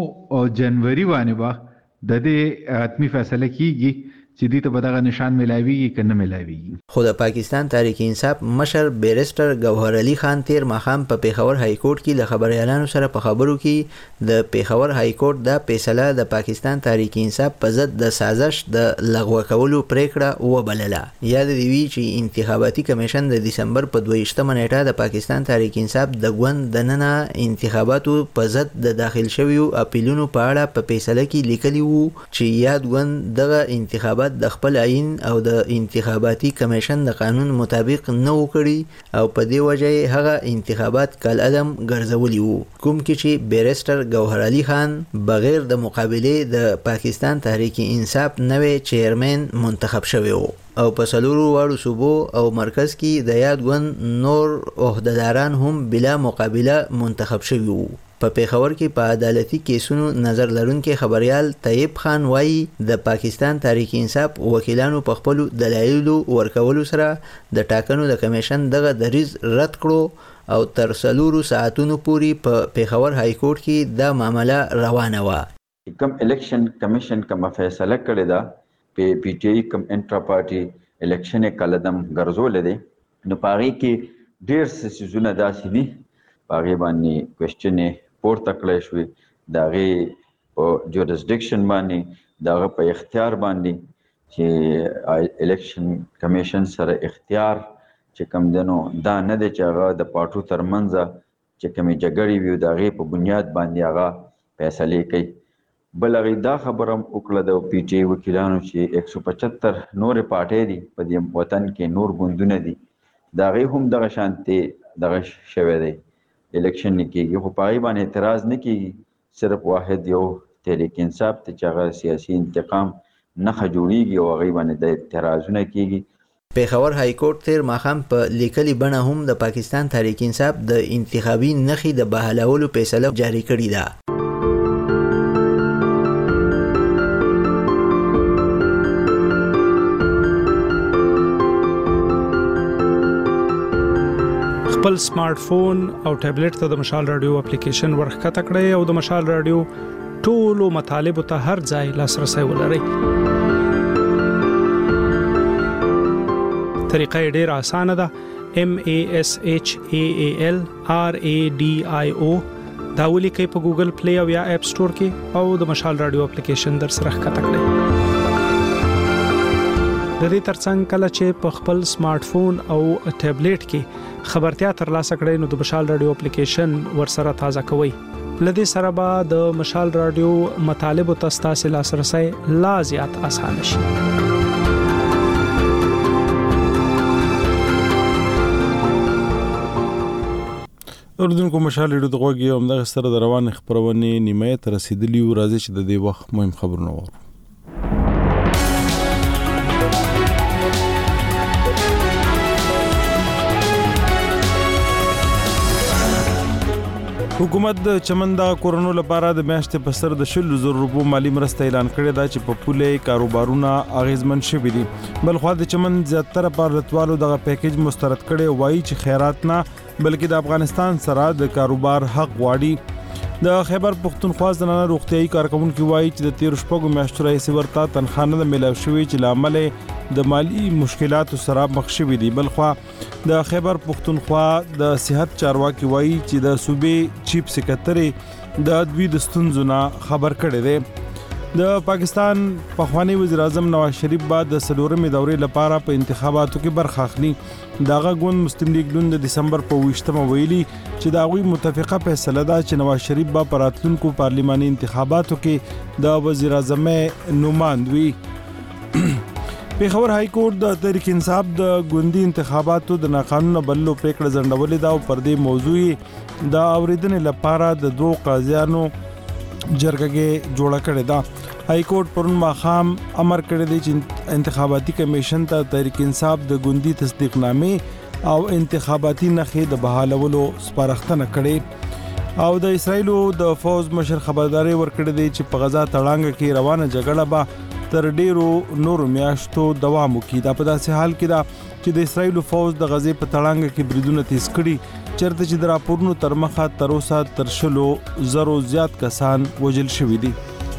9 جنوري باندې به د دې حتمی فیصله کیږي چې دې ته به دغه نشان ملاویږي که نه ملاویږي. خو د پاکستان تحریک انصاف مشر بیرسټر ګوهر علي خان تیر ماښام په پیښور های کورټ کې له خبريالانو سره په خبرو کې د پیښور های کورټ د فیصله د پاکستان تحریک انصاف په ضد د سازش د لغوه کولو پریکړه وبلله. یاد دی وی چې انتخاباتي کمیشن د دسمبر په 22مه نیټه د پاکستان تحریک انصاف د ګوند د ننه انتخاباتو په ضد د داخل شویو اپیلونو په اړه په فیصله کې لیکلی وو چې یاد ګوند دغه انتخابات د خپل عین او د انتخاباتي کمیشن د قانون مطابق نه وکړي او په دې وجه هغه انتخابات کال عدم ګرځولي وو، کوم کې چې بیرسټر ګوهر علي خان بغیر د مقابله د پاکستان تحریک انصاف نوې چیرمن منتخب شوی وو او په سلورو واړو صوبو او مرکز کې د یاد ګوند نور عہدهداران هم بلا مقابله منتخب شوی وو. په پیښور کې په عدالتي کیسونو نظر لرونکي خبريال طیب خان وایي د پاکستان تحریک انصاف وکیلانو په خپل دلایلو ورکولو سره د ټاکنو د کمیشن دغه دریز رد کړو او تر 3 ساعتونو پورې په پیښور های کورټ کې دا معامله روانه و. کوم الیکشن کمیشن کوم فیصله کړی دا په پی ټی آی کوم انټرا پارټي الیکشن کلدم ګرځول دي نو پاره کې ډیر سيزونه داسې دي پاره باندې کوېسچن پورته کړی شوی دغه په جورسډکشن باندې دغه په اختیار باندې چې الیکشن کمیشن سره اختیار چې کوم دنو دا نه دی چې هغه د پارټو ترمنځ چې کومې جګړې وي دغه په بنیاد باندې هغه فیصله کوي. بل هغه دا خبرم وکړه د پی ټی آی وکیلانو چې 175 نور پارټي دي په دې وطن کې نور ګوندونه دي دغه هم دغه شانتي دغه شوه دی الیکشن نه کیږي خو پای باندې اعتراض نه کیږي، صرف واحد یو تحریک انصاف ته چې هغه سیاسي انتقام نه جوړیږي او هغه باندې د اعتراضونه کیږي. پیښور های کورټ تیر ماښام په لیکلي بڼه هم د پاکستان تحریک انصاف د انتخابي نخي د بحالولو فیصله جاری کړې ده. خپل سمارټ فون او ټابلیټ ته د مشال رادیو اپلیکیشن ورخکته کړئ او د مشال رادیو ټولو مطالبه ته هر ځای لاسرسي ولرئ. طریقه ډیره اسانه ده. MASHAAL RADIO دا ولیکئ په ګوګل پلی او یا اپ سٹور کې او د مشال رادیو اپلیکیشن در سره ښکته کړئ. د دې ترڅنګ کله چې په خپل سمارټ فون او ټابلیټ کې خبرتیا ترلاسه کړئ نو د مشال رادیو اپلیکیشن ورسره تازه کوئ. لدې سره به د مشال رادیو مطالب او تاسو لاسرسي لا زیات آسان شي. اردوونکو مشال رادیو د غوږی هم د سره د روان خبرونه نیمه تر رسیدلی او راځي چې د دې وخت مهم خبرونه وو. حکومت د چمن د کورونو لپاره د میاشتې په سر د 100,000 روپو مالی مرسته اعلان کړې ده چې په پوله کاروبارونه اغیزمن شوي دي. بلخو د چمن زیاتره پارلتوالو دغه پیکیج مسترد کړي وایي چې خیرات نه بلکې د افغانستان سره د کاروبار حق غواړي. د خیبر پختونخوا زنانه روغتيایي کارکونکو وایي چې د 13 شپږو میاشتو راهیسې ورته تنخواه نه ملاوي شوې چې لامل د مالی مشکلاتو سره مخ شوي دي. بلخو د خیبر پختونخوا د صحت چارواکي وایي چې د صوبې چیف سکرټری د دوی د ستونزو نه خبر کړی دی. د پاکستان پخوانی وزیر اعظم نواز شریف بعد د سلورمې دورې لپاره په انتخاباتو کې برخه اخلي. دغه ګوند مسلم لیگ ګوند د دسمبر په 28مه ویلي چې دا غوي متفقه فیصله ده چې نواز شریف به په راتلونکو پارلماني انتخاباتو کې د وزیر اعظم نمائند وي. پیښور های کورټ د تحریک انصاف د ګوندي انتخاباتو د ناقانونه بللو پریکړه ځنډولې ده او پر دې موضوع د اوریدنې لپاره د دوه قاضیانو جرګه جوړه کړې ده. های کورټ پرون ماخام امر کړی دی چې انتخاباتي کمیشن ته تحریک انصاف د ګوندي تصدیق نامې او انتخاباتي نخې د بحالولو سپارښتنه کړې. او د اسرایلو د فوز مشر خبرداري ورکړې دی چې په غزا تړانګ کې روانه جګړه به تر ډیرو نورو میاشتو دوام وکړي. دا په داسې حال کې ده چې د اسرایلو فوز د غزې په تړانګ کې بریدونه تیز کړي چرته چې د راپورونو تر مخه تر اوسه تر 100,000 زیات کسان وژل شوي دي.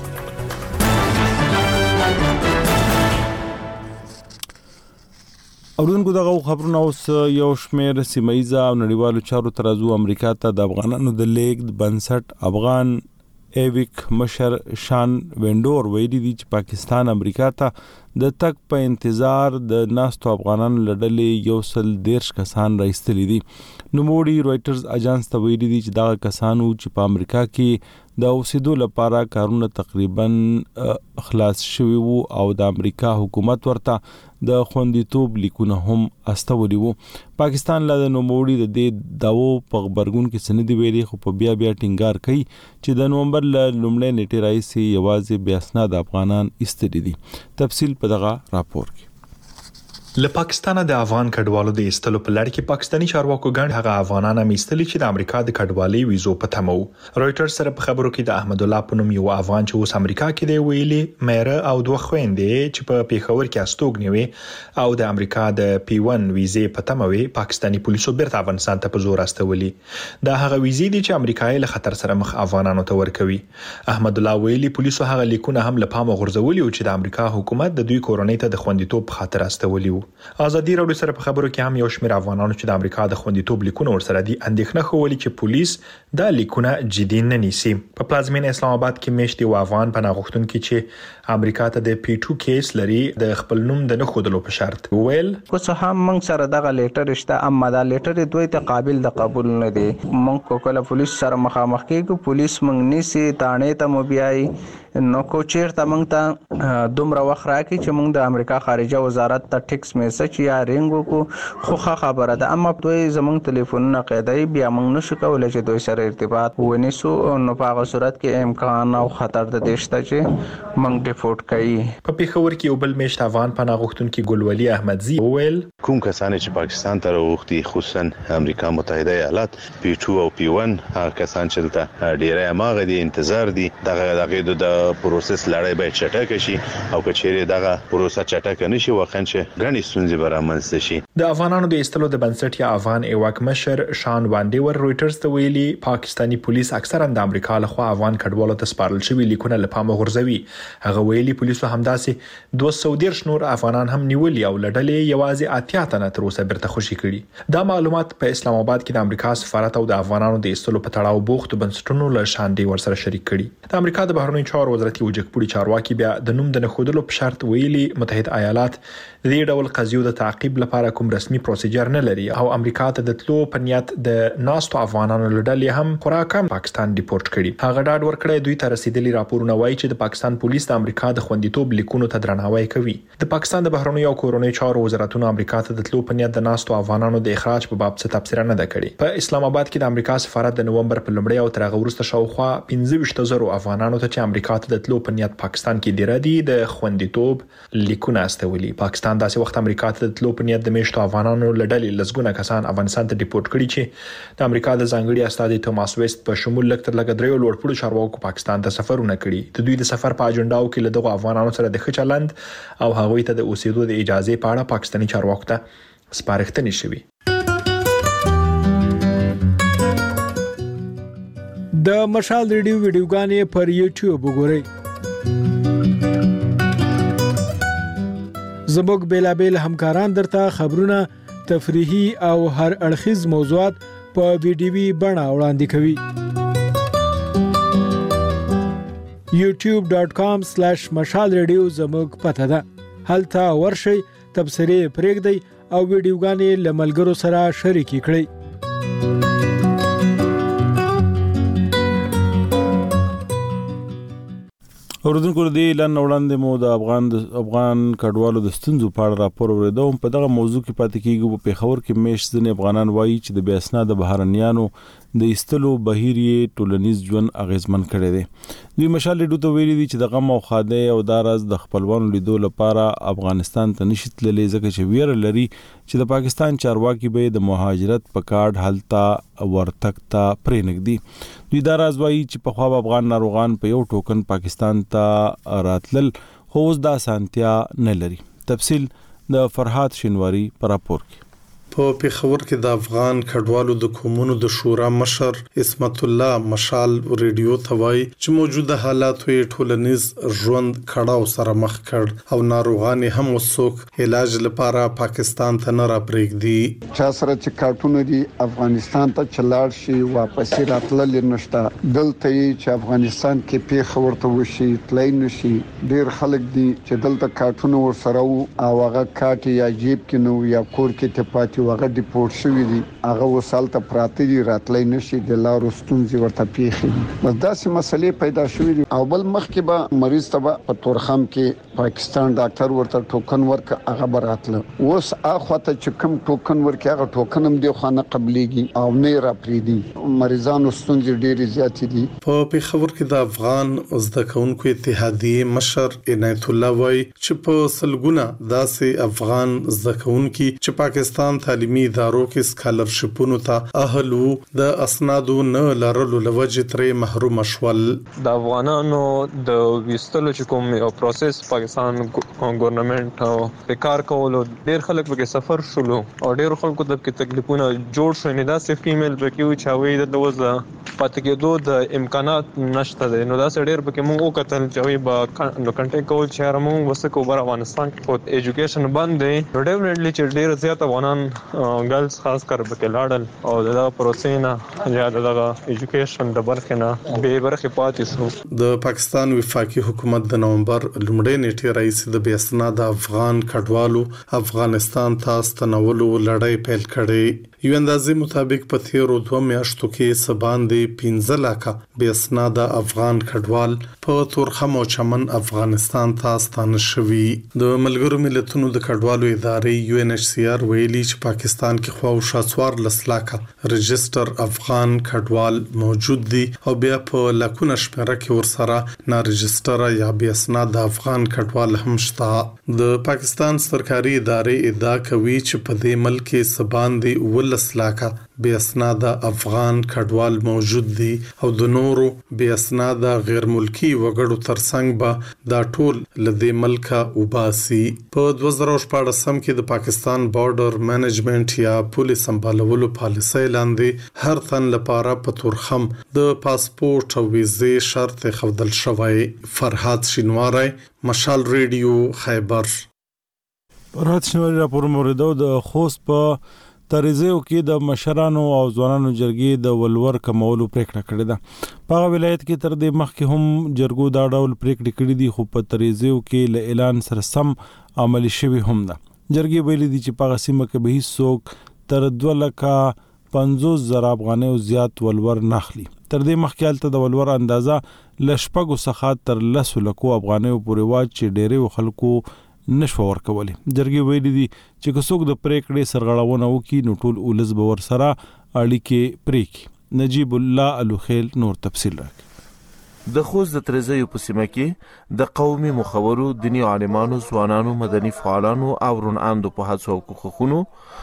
اورونکو دغه خبرونه اوس یو شمېر سیمایي او نړیوالو چارو ترازو امریکا ته د افغانانو د لیگ بنسټ افغان ایویک مشر شان وینډور ویلي دي چې پاکستان امریکا ته د تک په انتظار د ناستو افغانانو لړلې 110 کسان راځتلي دي. نوموړي رويټرز اجانس ته ویلي دي چې دا کسانو چې په امریکا کې د اوسېدو لپاره کارونه تقریبا خلاص شوي وو او د امریکا حکومت ورته د خوندیتوب لیکونه هم استولي وو. پاکستان لا د نوموړي د دې داو په خبرګون کې سندې ویلي خو په بیا ټینګار کوي چې د نومبر لومړۍ نیټې راځي یوازې بیا اسناد افغانان استدي دي. تفصیل په دغه راپور کې. له پاکستانه د افغان کډوالو د ایستلو په لړ کې پاکستاني چارواکو ګڼ هغه افغانان ایستلي چې د امریکا د کډوالۍ ویزو په تمه وو. رويټرز سره په خبرو کې د احمد الله په نوم یو افغان چې اوس امریکا کې دی ویلي مېره او دوه خويندې چې په پیښور کې استوګنوي او د امریکا د P1 ویزې په تمه وي پاکستاني پولیسو بیرته افغانستان ته په زور استولي. دا هغه ویزې دي چې امریکایي له خطر سره مخ افغانانو ته ورکوي. احمد الله ویلي پولیسو هغه لیکونه هم له پامه غورځولي چې د امریکا حکومت د دوی کورنۍ ته د خوندیتوب په خاطر استولي. ازادي راډیو سره په خبرو کې هم یو شمېر افغانانو چې د امریکا د خوندیتوب لیکونه ورسره دي اندېښنه ښودلې چې پولیس دا لیکونه جدي نه نیسي. په پلازمینه اسلام آباد کې میشتي و افغان پناه غوښتونکي چې امریکا ته د P2 کیس لري د خپل نوم د نه ښودلو په شرط ویل اوس هم موږ سره دغه لیټر شته اما دا لیټر دوی ته قابل د قبول نه دی. موږ کوله پولیس سره مخامخ کېږو پولیس موږ نیسي تانه ته مو بیاي نو کو چیرته موږ ته دومره وخت راکړي چې موږ د امریکا خارجه وزارت ته ټیکس میسج یا رینګ وکړو خو خبره ده اما دوی زموږ ټلیفونونه قیدای بیا موږ نشو کولای چې دوی سره ارتباط ونیسو نو په هغه صورت کې امکان او خطر د دشته چې موږ ډیفورت کوي. په پیښور کې یو بل میشت افغان پناه غوښتونکي ګلولي احمدزي وویل کوم کسان چې پاکستان ته راوختي خصوصا امریکا متحده ایالات P2 او P1 هغه کسان چې ته ډیره ماغه دي انتظار دي دغه د پروسس لړۍ به چټک شي او کچېره دغه پروسه چټک نشي وخت چې غني ستونزې برامنځته شي. د افغانانو د ایستلو د بنسټ یا افغان ایواک مشر شان واندیور رويټرز ته ویلي پاکستانی پولیس اکثرا د امریکا لخوا افغان کډوالو ته سپارل شوی لیکونه له پامه غورځوي. هغه ویلي پولیسو همداسې 213 نور افغانان هم نیولي او لړلې یوازې 80 تنه تر اوسه برته خوشي کړي. دا معلومات په اسلام آباد کې د امریکا سفارت او د افغانانو د ایستلو په تړاو بوخت بنسټونو له شاندي ورسره شریک کړي. د امریکا د بهرنیو چارو وزارت یو جګپوړي چارواکي بیا د نوم د نخودلو په شرط ویلي متحده ایالات د دې ډول قضیو د تعقیب لپاره کوم رسمي پروسیجر نه لري او امریکا ته د تلو په نیت د ناستو افغانانو لړلې هم خورا کم پاکستان ډیپورت کړي. هغه ډاډ ورکړی دوی ته رسیدلي راپورونه وایي چې د پاکستان پولیس د امریکا د خوندیتوب لیکونو ته درناوی کوي. د پاکستان د بهرنیو او کورنیو چارو وزارتونو امریکا ته د تلو په نیت د ناستو افغانانو د اخراج په باب څه تبصره نه ده کړې. په اسلام آباد کې د امریکا سفارت د نومبر په لومړۍ او تر هغه وروسته شاوخوا 15,000 افغانانو ته چې امریکا ته د تلو په نیت پاکستان کې ډیر دي د خوندیتوب لیکونه استولي. پاکستان داسې وخت امریکا ته د تلو په نیت د میشتو افغانانو لړلې لزګونه کسان افغانستان ته ډیپورت کړي چې د امریکا د ځانګړي استاد توماس ویست په شمول لکتر لګ درې لوړپوړو چارواکو پاکستان ته سفرونه کړي. د دوی د سفر په اجنډاو کې له دغو افغانانو سره د ښه چلند او هغوی ته د اوسېدو د اجازه په اړه پاکستاني چارواکو ته سپارښتنې شوې. د مشال ریډیو ویډیوګانې پر یوټیوب وګورئ. زموږ بیلابیل همکاران درته خبرونه، تفریحي او هر اړخیز موضوعات په ویډیوي بڼه وړاندې کوي. youtube.com/mashalradio زموږ پته ده. هلته ورشئ، تبصرې پرېږدئ او ویډیوګانې له ملګرو سره شریکې کړئ. اوردونکو دې لن وړاندې مو د افغان کډوالو د ستونزو په اړه راپور اوریدو. په دغه موضوع کې پاتې کیږو. په پیښور کې میش ځنې افغانان وایي چې د بې اسناده بهرنیانو د ایستلو بهیر یې ټولنیز ژوند اغیزمن کړی دی. دوی مشال ریډیو ته ویلي دي چې د غم او ښادۍ او داراز د خپلوانو لیدو لپاره افغانستان ته نشي تللی ځکه چې ویره لري چې د پاکستان چارواکي به د مهاجرت په کارت هلته ورتګ ته پرېنږدي. دوی داراز وایي چې په خوا افغان ناروغان په یو ټوکن پاکستان ته راتلل خو اوس دا اسانتیا نه لري. تفصیل د فرحات شینواری پر راپور کې. په پیښور کې د افغان کډوالو د قومونو د شورا مشر اسمت الله مشال ریډیو ته وایي چې موجوده حالات یې ټولنیز ژوند کړهو سره مخ کړ او ناروغان هم وسوک علاج لپاره پاکستان ته نه راپرېږدي. چا سره چې کارتونه دي افغانستان ته چلاړ شي واپس راتلل نشته. دلته چې افغانستان کې پیښه ورته وشي تلای نشي. ډیر خلک دي چې دلته کارتونه ورسره او هغه کارت یا جیب کې نو یا کور کې ته پاتې هغه ډیپورت شوی دي. هغه وسالته پراته دي راتلای نشي د لارو ستونزې ورته پیښې دي. بس داسې مسلې پیدا شوې دي. او بل مخکې به مریض ته په تورخم کې پاکستان ډاکټر ورته ټوکن ورک هغه براتله. اوس اخوته چې کوم ټوکن ورک هغه ټوکن هم دی خو نه قبليږي او نه راپریدي. مریضانو ستونزې ډېرې زیاتې دي. په پیښور کې د افغان زده کوونکو اتحادیې مشر عنایت الله وایي چې په سلګونه داسې افغان زده کوونکي چې پاکستان تعلیمي ادارو کې سکالرشپونو ته اهل وو د اسنادو نه لرلو لوجې ترې محروم شول. د افغانانو د ویستلو چې کوم یو پروسس پاکستان ګورنمنت او په کار کولو ډېر خلک به سفر شولو او ډېر خلکو د تکلیفونه جوړ شو. نه دا صرف ایمیل پکې چې وایي د وزه پاتې کېدو د امکانات نشته دي. نو دا ډېر پکې موږ وکتل چې وایي به نو کنټیکټ کول چې موږ وسکو بر افغانستان کې ایجوکیشن بند دی. ډېفنټلی چې ډېر زیات افغانان ګرلز خاص کر به لاړل او دا پروسې نه یا دا ایجوکیشن د برخه نه به برخه پاتې شو. د پاکستان وفاقي حکومت د نومبر لومړۍ نیټې راځي د بې اسناده افغان کډوالو افغانستان ته ستنولو لړۍ پیل کړې. یو اندازې مطابق په تیرو 2 میاشتو کې سباندې 15 لک بې اسناده افغان کډوال په تورخم او چمن افغانستان ته ستانه شوي. د ملګرو ملتونو د کډوالو ادارې UNHCR ویلي چې پاکستان کې خو شاسوار لسلاکه رجستر افغان کډوال موجود دي او بیا په لکونه شمېره کې ورسره نا رجستر یا بې اسناده افغان کډوال هم شته. د پاکستان سرکاري ادارې ادعا کوي چې په دې ملک کې سباندې لک بې اسناده افغان کډوال موجود دي او د نورو بې اسناده غیر ملکی وګړو ترڅنګ به دا ټول لدې ملکه وباسي. په 2014 کې د پاکستان بارډر مینجمنت یا پولیس سمبالولو پالیسۍ لاندې هر تن لپاره په تورخم د پاسپورت او ویزې شرط خودل شوی. فرهاد شینواری، مشال ریډیو، خیبر. فرهاد شینواری راپور موردو د خوست په تریزیو کې د مشرانو او ځوانانو جرګې د ولور کمولو پریکړه کړې ده. په ولایت کې تر دې مخکې هم جرګو دا ډول پریکړې کړې دي خو په تریزیو کې له اعلان سره سم عملي شوی هم ده. جرګې ویلي دي چې په سیمه کې به هیڅوک تر 2,50,000 افغانۍ او زیات ولور نخلي. تر دې مخکې هلته د ولور اندازه لشپږو څخه تر 10 لکو افغانۍ پورې وا چې ډېری خلکو نشو ورکولې. جرګې ویلي دي چې څوک د پریکړې سرغړونه وکړي نو ټول ولس به ورسره اړیکې پریکړي. نجیب الله الوخیل نور تفصیل راکړي. د خوست د تریزیو په سیمه کې د قومي مخورو، دیني عالمانو، ځوانانو، مدني فعالانو او روناندو په هڅو او کوښښونو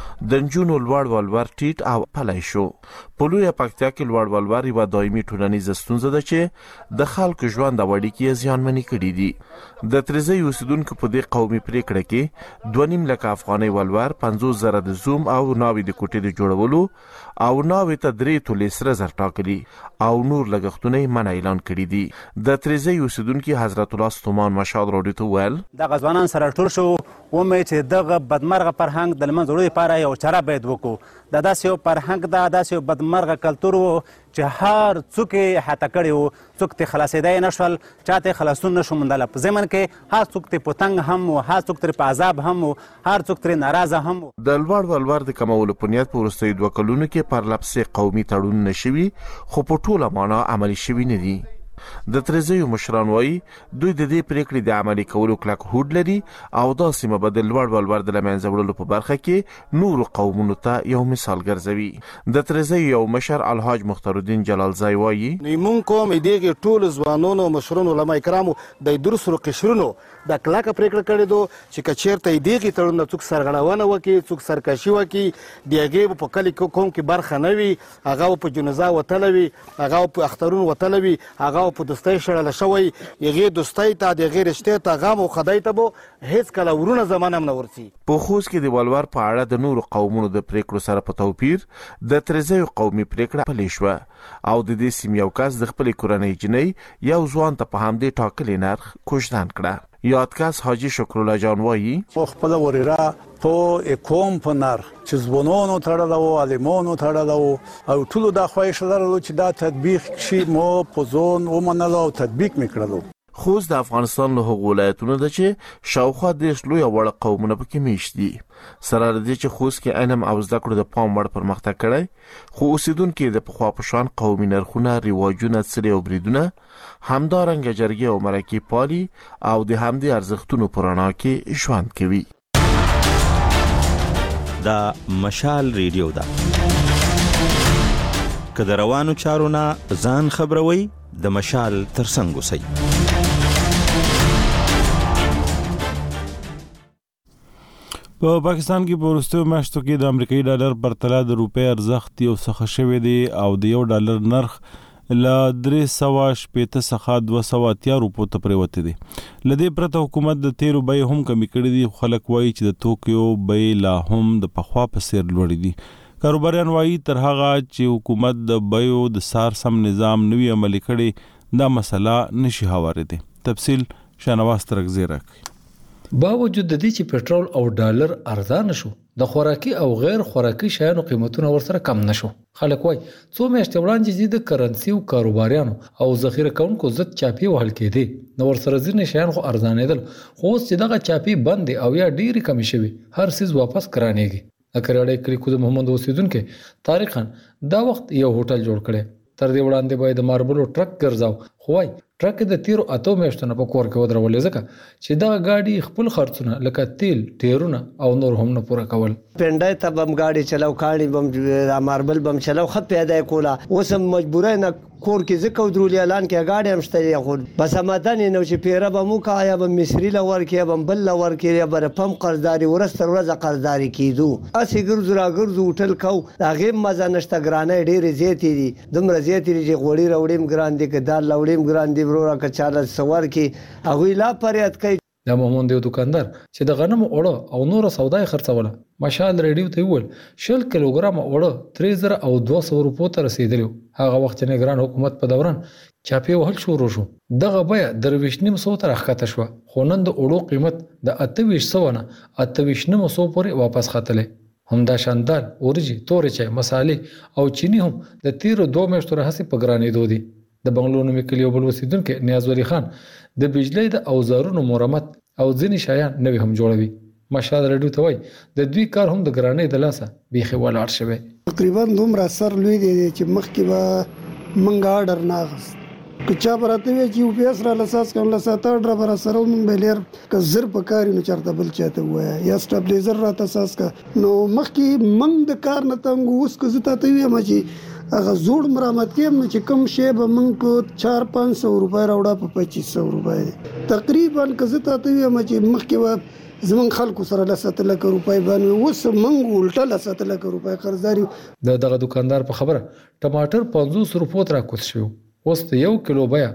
د نجونو لوړ ولور ټیټ او پلی شو. په لویه پکتیا کې لوړ ولور یوه دایمي ټولنیزه ستونزه ده چې د خلکو ژوند او اړیکې یې زیانمنې کړي دي. د تریزیو اوسیدونکو په دې قومي پریکړه کې 2.5 لکه افغانۍ ولور، 50,000 د زوم او ناوې د کوټې د جوړولو او ناوې ته 3 تولې سره زر ټاکلي او نور لګښتونه یې منع اعلان کړي دي. د تریزیو اوسیدونکي حضرت الله ستومان مشال راډیو ته ویل دغه ځوانان سره ټول شو ومې چې دغه بدمرغه فرهنګ د لمنځه وړلو لپاره یو چاره باید وکړو. دا داسې یو فرهنګ ده، داسې یو بدمرغه کلتور و چې هر څوک یې احاطه کړی و، څوک ترې خلاصېدی نه شول، چا ته یې خلاصون نه شو موندلی. په ضمن کې هر څوک ترې په تنګ هم و، هر څوک ترې په عذاب هم و، هر څوک ترې ناراضه هم و. د لوړ ولور د کمولو په نیت په وروستیو 2 کلونو کې پرلپسې قومي تړونونه شوي خو په ټوله معنا عملي شوي نه دي. د تریزیو مشران وایي دوی د دې پریکړې د عملي کولو کلک هوډ لري او دا سیمه به د لوړ ولور د له منځه وړلو په برخه کې نورو قومونو ته یو مثال ګرځوي. د تریزیو یو مشر الحاج مختارالدین جلالزی وایي مونږ کوم دغه ټول ځوانانو مشرانو علما کرامو د درسرو قشرونو د کلکه پریکړه کړې دو چې کچیرته دغه تړون څوک سرغړونه وکړي، څوک سرکشي وکړي، دغه په کلی کوم کې برخه نه وي، هغه په جنازه وتلوي، هغه په اخترون وتلوي، هغه په دوستۍ شړل شوی، یغه دوستۍ ته د غیر رشته ته غو خدای ته بو هیڅ کله ورونه زمانه نه ورسي. په خوست کې د ولور په اړه د نورو قومونو د پریکړو سره په توپیر د تریزیو قومي پریکړه پلی شوه او د دې سیمې یو کس د خپل کورنۍ جنۍ یو ځوان ته په همدې ټاکلي نرخ کوژدان کړه. یادکس حاجی شکرالله جان وایي خپل وریرا په کوم په نرخ چې ځوانانو تړلو، عالمانو تړلو او ټول د خوښ لرلو چې دا تطبیق شي مو په ځون ومنلو او تطبیق میکړلو. خوست د افغانستان له هغو ولایتونو ده چې شاوخوا 10 لوی وړ قومونه پکې میشت دي. سره لري چې خوست کې علم او زده کړو د پام وړ پرمختګ کړی خو اوسیدونکو د پخوا په شان قومي نرخونه، رواجونه، څلې او بریدونه همدارنګه جرګې او مرکې پالي او د همدې ارزښتونو په رڼا کې ژوند کوي. دا مشال ریډیو ده که د روانو چارو نه ځان خبروي د مشال ترڅنګ اوسئ. په پاکستان کې په وروستیو میاشتو کې د امریکایي ډالر پر طلا د روپۍ ارزښت یو څخه شوی دی او د $1 نرخ له 360 څخه 280 روپو ته پریوتی دی. لدې پرته حکومت د تیلو بیې هم کمی کړې دي. خلک وایي چې د توکیو بیې لا هم د پخوا په څیر لوړې دي. کاروباریان وایي تر هغه چې حکومت د بیو د سار سم نظام نوی عملي کړي دا مسله نشي هوارېدی. تفصیل شانواز ترکزی راکړي. باوجود د دې چې پټرول او ډالر ارزان شو، د خوراکي او غیر خوراکي شیانو قیمتونه ورسره کم نشو. خلک وایي څو میاشتې وړاندې د کرنسي او کاروباریانو او ذخیره کوونکو ضد چاپی وهل کېدې نو ورسره ځینې شیان خو ارزانېدل، خو اوس چې دغه چاپی بند او یا ډېرې کمې شوي هر څیز واپس ګرانېږي. د کراړۍ کلیکو د محمد اوسیدونکو طارق خان دا وخت یو هوټل جوړ کړی. تر دې وړاندې به د ماربلو ټرک ګرځاو، خو وایي ټرک د تیرو اتو میاشتو نه په کور کې ودرولې ځکه چې دا گاډي خپل خرڅونه لکه تیل ټیرونه او نور هم نه پوره کول. پنډای ته بم گاډي چلاو کاڼي بم ماربل بم چلاو خط پیدا کولا اوس مجبورای نه کور کې زکه ودرول اعلان کې گاډي هم شته خو بس مدن نو چې پیره به مو کا یا به مصری لور کې به بل لور کې یا به پم قرضداري ورستر ورځ قرضداري کیدو اسی ګرځو را ګرځو هوټل کو دا غیم مزه نشته ګرانه ډېر زیاتې دي دومره زیاتې دي چې غوړي راوړم ګران دي که دال راوړم ګران دي ورو را کچاله سوار کې هغه لا پریاد کوي. دا محمد یو دکاندار چې د غنمو اوړه او نور سودای خرڅوله مشال ریډیو ته ویل 10 کیلوګرام اوړه 3200 روپو ته رسیدلی. هغه وخت نه ګران حکومت په دوران چاپی وهل شروع شو. دغه بیا درویشنیم سو تر اخته شو خو نن د اوړو قیمت د 2800 نه 2800 پورې واپس خاتله. همدا شاندار اورجی تورې چای مصالې او چینی هم د تیر 2 میاشتو راهسي په ګرانې دودي. د بنگلورو مکلیو بل وسیدونکو نیاز ولی خان د بجلی د اوزارونو مرمت او ځینی شایان نوې هم جوړوي. مشال ریډیو ته وای د دوی کار هم د ګرانې د لاسه بیخي ولاړ شوی. تقریبا دومره اثر لوی دی چې مخکې به منګ آرډر نه اخست کچا براته وی چې په اسره لاساس کوم لاساته ډرایور سره مونږ بلیر ک زر په کاري نو چرته بل چاته وای یا سټابلیزر را تاساس کا نو مخکې منګ د کار نه تنګ اوس کو زته ته وی ما چې هغه زوړ مرامت کې نو چې کم شی به مونږ کو 4-500 روپۍ راوړه په 2500 روپۍ تقریبا کزته ته وی ما چې مخکې زمون خلکو سره لسته لک روپۍ باندې اوس مونږ الټه لسته لک روپۍ قرضداري. دغه دکاندار په خبره ټماټر 500 روپو تر کوت شو اوس ته 1 کیلو بیا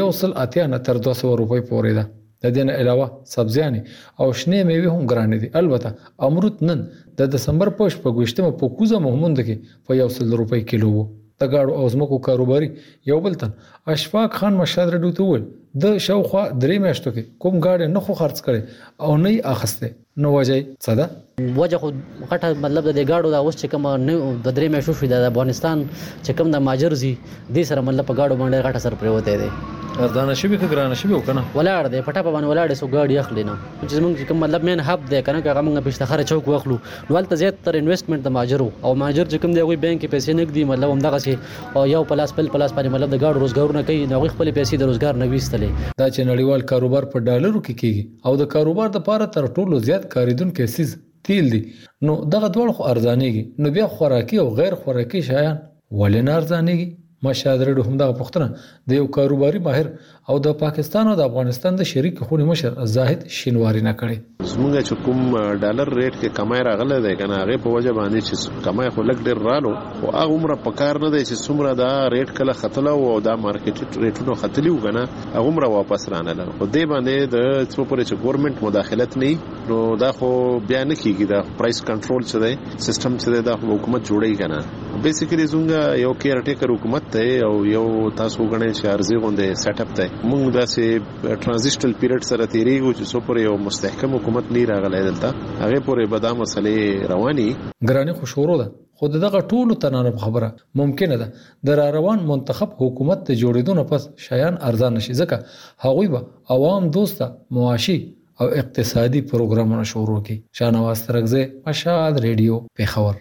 180 نه تر 200 روپۍ پورې ده. د دې نه علاوه سبزیانې او شنه میوه هم ګرانې دي. البته امرود نن د دسمبر په 28مه په کوزه محمود کې په 100 روپۍ کیلو وو. د گاډو او زمکو کاروباري یو بلتن اشفاق خان مشال ریډیو ته ویل د شاوخوا 3 میاشتو کې کوم گاډي نه خو خرڅ کړي او نه اخسته. نو وجه څه ده؟ وجه خو غټه مطلب د گاډو دا اوس چې کوم نه د 3 میاشتو شو د افغانستان چې کوم د ماجر زی د سره مطلب په گاډو باندې غټه سر پروته دی. ارزانه شي به ګرانه شي وکنه ولاړ دی پټه په باندې ولاړ سو گاډي اخلي نه چې موږ کوم مطلب مین هب دی کنه هغه موږ پښته خره چوک واخلو نو ولته زیات تر انویسټمنټ د ماجرو او ماجر چې کوم دی وي بانک کې پیسې نګدي مطلب هم دغه شي او یو پلاس باندې مطلب د گاډو روزګارونه کوي نو خپل پیسې د روزګار نه وېستلې. دا چې نړیوال کاروبار په ډالرو کې کیږي او د کاروبار د لپاره تر ټولو زیات کاریدونکو سیس تیل دي نو دغه ډول خو ارزانېږي نو بیا خوراکي او غیر خوراکي شیان ولې نه ارزانېږي؟ مشال ریډیو هم دغه پوښتنه د یو کاروباري ماهر او د پاکستان او د افغانستان د شریک خونی مشر زاهد شینواری نه کړي. زمونږ چې کوم ډالر ریټ کې کمای راغله دی کنه هغه په وجه باندې چې کمای خو لګ ډیر رالو او هغه عمره په کار نه دی چې څومره دا ریټ کله خطله او دا مارکیټ ریټونو خطلی وګنه هغه عمره واپس رانه خو دی باندې د څو پورې چې ګورنمنت مداخلت نه نو دا خو بیا نه کیږي دا پرایس کنټرول څه دی سیستم څه دی دا حکومت جوړی کنه بیسیکلی زمونږ یو کیر ټیکر حکومت ته او یو تاسو غنئ چې ارزي غونډه سیټ اپ ته موږ داسې ټرانزیشنل پیریډ سره تیریږو چې څو پورې یو مستحکم حکومت نه راغلی دلته هغه پورې به دا مسلې رواني ګرانې خوشورو ده خو دغه ټولو تنانه خبره ممکنه ده د روان منتخب حکومت ته جوړېدو نه پس شایان ارزان نشي ځکه هغوی به عوام دوسته معاشي او اقتصادي پروګرامونه شروع کړي. شاهنواز ترغزه مشال ریډیو پیښور.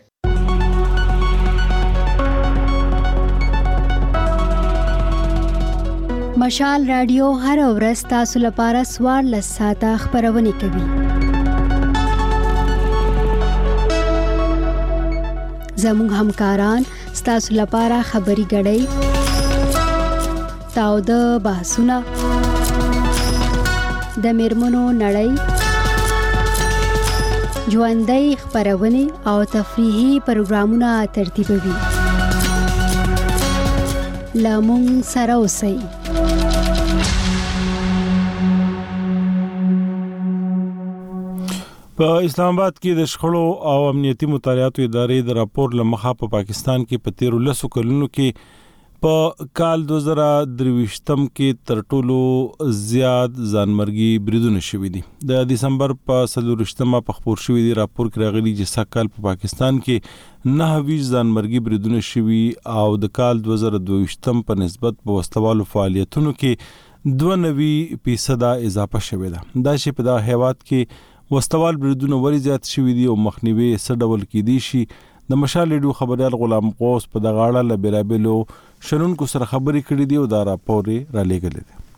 مشال رادیو هر ورځ تاسو لپاره 14 ساعته خبرونه کوي. زموږ همکاران تاسو لپاره خبري غړي تاو د بحثونه د میرمنو نړۍ ژوندۍ خبرونه او تفریحي پروګرامونه ترتیبوي. لامون سره اوسئ. په اسلام آباد کې د شخړو او امنیتي مطالعاتو ادارې د راپور لمخه په پاکستان کې په 13 کلونو کې په کال 2023 کې تر ټولو زیات ځانمرګي بریدونه شوي دي. د دسمبر په 23 په خبر شوی دی راپور کې راغلي چې سکهال په پاکستان کې 29 ځانمرګي بریدونه شوي او د کال 2022 په نسبت په وسلوالو فعالیتونو کې 92% اضافه شوې ده. دا چې په دا هیواد کې وسلوال بریدونه وری زیات شوي دي او مخنیوي څه ډول کېدی شي. د مشال ریډیو خبريال غلام قوس په دغه اړه له بیلابلو شنونکو سره خبرې کړې دي او دا راپور را لېږلی دی.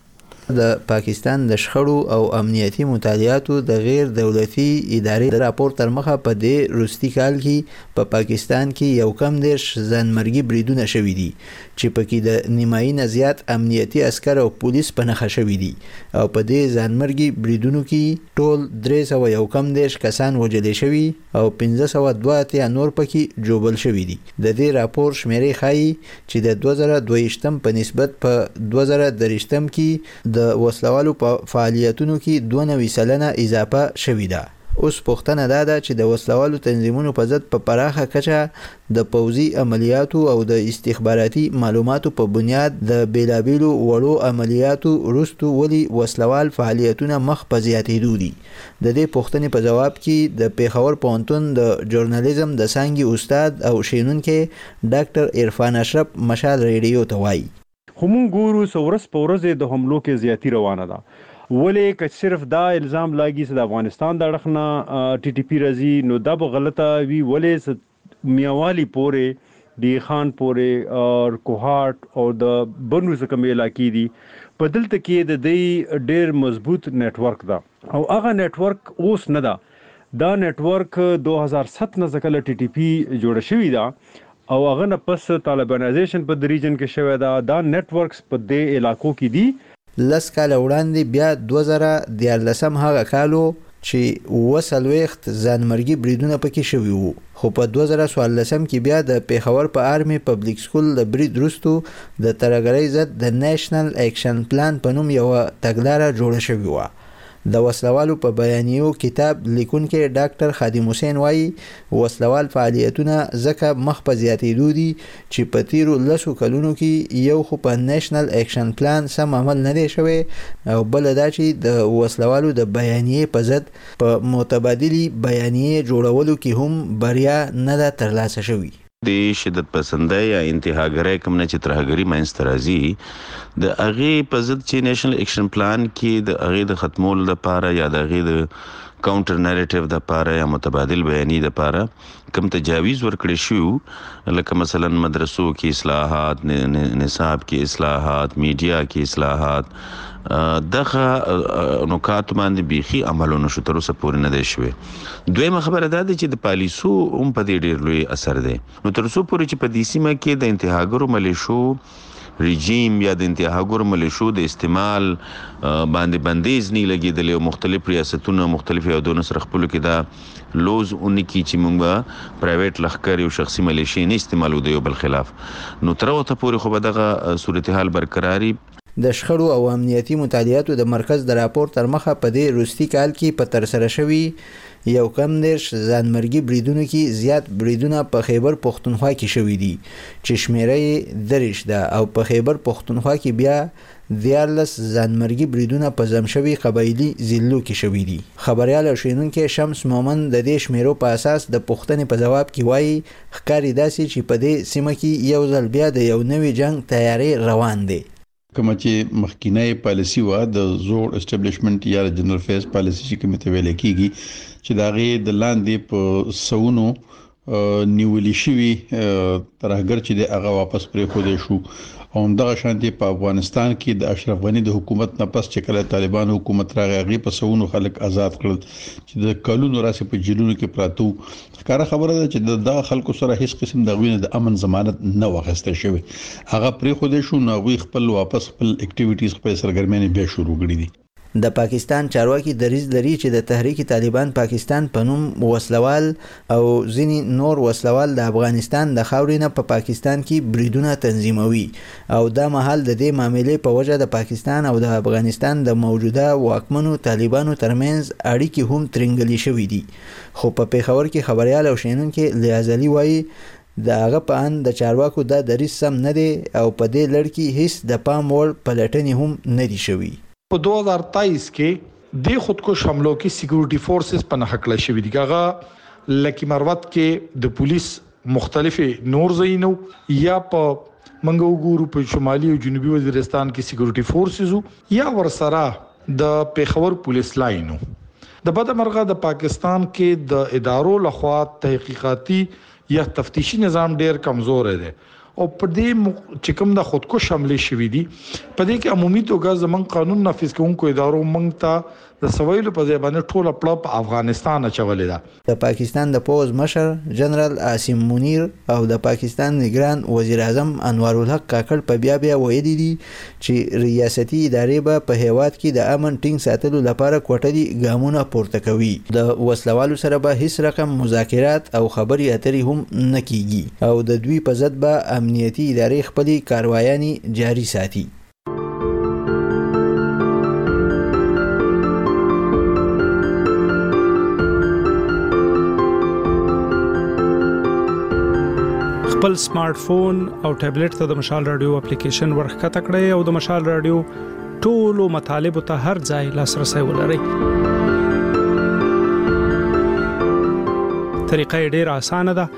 د پاکستان د شخړو او امنیتي مطالعاتو د غیر دولتي ادارې د راپور تر مخه په دې وروستي کال کې په پاکستان کې یو کم 10 ځانمرګي بریدونه شوي دي چې پکې د نیمایي نه زیات امنیتي عسکر او پولیس په نښه شوي دي او په دې ځانمرګي بریدونو کې ټول 300 یو کم 10 کسان وژل شوي او 1502 نور پکې جوبل شوي دي. د دې راپور شمیرې ښایي چې د 2022 په نسبت په 2023 کې د وسلوالو په فعالیتونو کې 92% اضافه شوې ده. اوس پوښتنه دا ده چې د وسلوالو تنظیمونو په ضد په پراخه کچه د پوځي عملیاتو او د استخباراتي معلوماتو په بنیاد د بیلابیلو وړو عملیاتو وروسته ولې وسلوال فعالیتونه مخ په زیاتېدو دي. د دې پوښتنې په جواب کې د پیښور پوهنتون د ژورنالیزم د څانګې استاد او شینونکی ډاکټر عرفان اشرف مشال ریډیو ته وایي خو مونږ ګورو ورځ په ورځ د حملو کې زیاتی روانه ده. ولې که صرف دا الزام لاګي چې د افغانستان د اړخ نه ټي ټي پی راځي نو دا به غلطه وي. ولې میاوالی پورې دی خان پورې او کوهاټ او د بنو څخه علاقې دي په دلته کې د دې ډېر مضبوط نتورک ده او هغه نتورک اوس نه ده. دا نتورک 2007 نه ځکه ټي ټي پی جوړ شوی ده او هغه نه پس طالبانایزیشن په ریجن کې شوی دا نتورکس په دې علاقو کې دي. 10 کاله وړاندې بیا 2014 هغه کالو چې وسلويخت ځانمرګي بریدونه پکې شوي وو خو په 2014 کې بیا د پیښور په آرمي پبلک سکول د برید وروسته د ترهګرۍ ضد د نېشنل اکشن پلان په نوم یو تګلاره جوړه شوې وه. د وسلوالو په بیانیو کتاب لیکونکي ډاکټر خادم حسین وایي وسلوال فعالیتونه ځکه مخ په زیاتېدو دي چې په تیرو 10 کلونو کې یو خو په نېشنل اکشن پلان سم عمل نه دی شوی او بل دا چې د وسلوالو د بیانیې په ضد په متبادلي بیانیې جوړولو کې هم بریا نه ده ترلاسه شوې. د شدت پسندۍ یا انتهاګرۍ کوم نه چې ترهګري منځته راځي د هغې په ضد چې نیشنل اکشن پلان کې د هغې د ختمولو لپاره یا د هغې د کاونټر نریټیو لپاره یا متبادل بیانیې لپاره کوم تجاویز ورکړی شو لکه مثلا مدرسو کې اصلاحات نصاب کې اصلاحات میډیا کې اصلاحات دغه نکات باندې بيخي عملونه شو تر اوسه پورې نه دی شوی. دویمه خبره ده چې د پالیسو هم په دې ډېر لوی اثر دی. نو تر اوسه پورې چې په دې سیمه کې د انتهاګرو ملیشو رژیم یا د انتهاګرو ملیشو د استعمال باندې بندیز نه لګیدل او مختلف ریاستونو مختلف یادونه سره خپل کې دا لوز اونې کې چې موږ پرایویټ لخر او شخصي ملیشي نه استعمالو دی بل خلاف نو تر اوسه پورې خو به دغه صورتحال برقراري. د شخړو او امنیتي مطالعاتو د مرکز د راپور تر مخه په دې وروستي کال کې په ترسره شوي یو کم 10 ځانمرګي بریدونو کې زیات بریدونه په خیبر پښتونخوا کې شوي دي چې شمیره 30 ده او په خیبر پښتونخوا کې بیا 14 ځانمرګي بریدونه په زمشوي قبایلی ضلعو کې شوي دي. خبريال شینونکي شمس مومن د دې شمیرو په اساس د پښتنې په جواب کې وایي ښکاری داسي چې په دې سیمه کې یو ځل بیا د یو نوي جنگ تیاری روان دي. کوم چې مخکینی پالیسی و د زوړ اسټابلیشمنت یا جنرال فیس پالیسی چې کوم ته ویل کیږي چې داغه د لاندې په سونو نیولې شوی ترهګر چې د هغه واپس پرې خو دي شو او دغه شانتي په افغانستان کې د اشرف غنی د حکومت نه پس چې کله طالبان حکومت راغی هغه په سونو خلک آزاد کړل چې د کلونو راسي په جیلونو کې پراتو ښکاره خبره ده چې د خلکو سره هیڅ قسم د غوینه د امن ضمانت نه واغسته شوی هغه پرې خو دي شو نو غوي خپل واپس خپل اکټیویټیز خپل سرګرمۍ بیا شروع کړې دي. د پاکستان چارواکي دریځ لري چې د تحریک طالبان پاکستان په نوم وسلوال او ځینی نور وسلوال د افغانستان د خاورې نه په پاکستان کې بریدونه تنظیموي او دا مهال د دې معاملې په وجه د پاکستان او د افغانستان د موجوده واکمنو طالبانو ترمنځ اړیکې هم ترنګلې شوې دي. خو په پیښور کې خبريال او شینونکي لیازلی وایي د هغه په ان د چارواکو د دریځ سم نه دی او په دې لړ کې هیڅ د پام وړ پلټنې هم نه دي شوي. په 2023 کې د خودکش حملو کې سکیورټي فورسز په نخښکل شوې دي. هغه لکی مروت کې د پولیس مختلفه نور زینو یا په منګو ګورو په شمالي او جنوبي وزیرستان کې سکیورټي فورسز یا ورسره د پیښور پولیس لاینو د بدمرغه د پاکستان کې د ادارو لخوا تحقیقاتي یا تفتیشي نظام ډیر کمزور دی او په دې چې کوم د خودکش حمله شوې دي په دې کې عمومي توګه زمون قانون نافذ کوونکو ادارو مونږ ته د سویل په ځای باندې ټوله پړه په افغانستان اچولې ده. د پاکستان د پوز مشر جنرال عاصم منیر او د پاکستان نگران وزیر اعظم انوار الحق کاکړ په بیا ویلي دي چې ریاستي ادارې به په هیواد کې د امن ټینګ ساتلو لپاره کوټلي ګامونه پورته کوي. د وسلوالو سره به هیڅ رقم مذاکرات او خبري اترې هم نه کیږي او د دوی په ضد به امنیتي ادارې خپلې کاروایانې جاري ساتي. خپل سمارټ فون او ټابلیټ ته د مشال رادیو اپلیکیشن ورخکته کړئ او د مشال رادیو ټولو مطالبه ته هر ځای لاسرسي ولرئ. طریقه ډیره اسانه ده.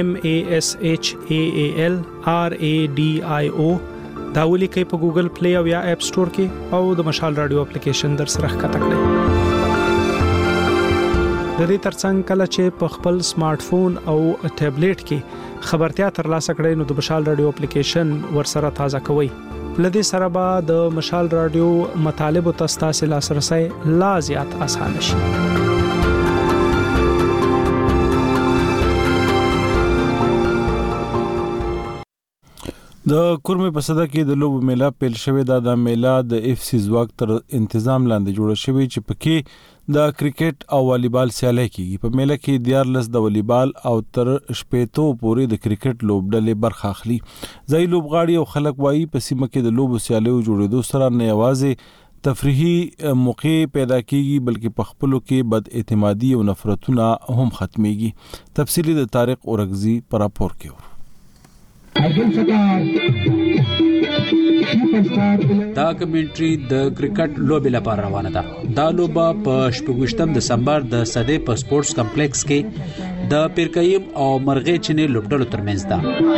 MASHAAL RADIO دا ولیکئ په ګوګل پلی او یا اپ سٹور کې او د مشال رادیو اپلیکیشن در سره ښکته کړئ. د دې ترڅنګ کله چې په خپل سمارټ فون او ټابلیټ کې خبرتیا ترلاسه کړئ نو د مشال رادیو اپلیکیشن ورسره تازه کوئ. لدې سره به د مشال رادیو مطالب او تاسو لاسرسي لا زیات آسان شي. د کورمې په صدا کې د لوبو میله پیل شوې د میله د اف سی ځواک تر تنظیم لاندې جوړه شوې چې پکې د کرکټ او والیبال سیالي کیږي. په میله کې 14 د والیبال او تر 15 پورې د کرکټ لوبډلې برخه اخلي. ځای لوبغاړي او خلک وایي په سیمه کې د لوبو سیالیو جوړېدو سره نه یوازې تفریحي موقع پیدا کیږي بلکې په خپلو کې بد اعتمادي او نفرتونه هم ختميږي. تفصیلی د طارق اورغزي پر راپور کې دا کمنټري د کرکټ لوبې لپاره روانه ده. دا لوبه په 28 دسمبر د صدې په سپورتس کمپلیکس کې د پیرکیم او مرغې چینې لوبډلو ترمنځ ده.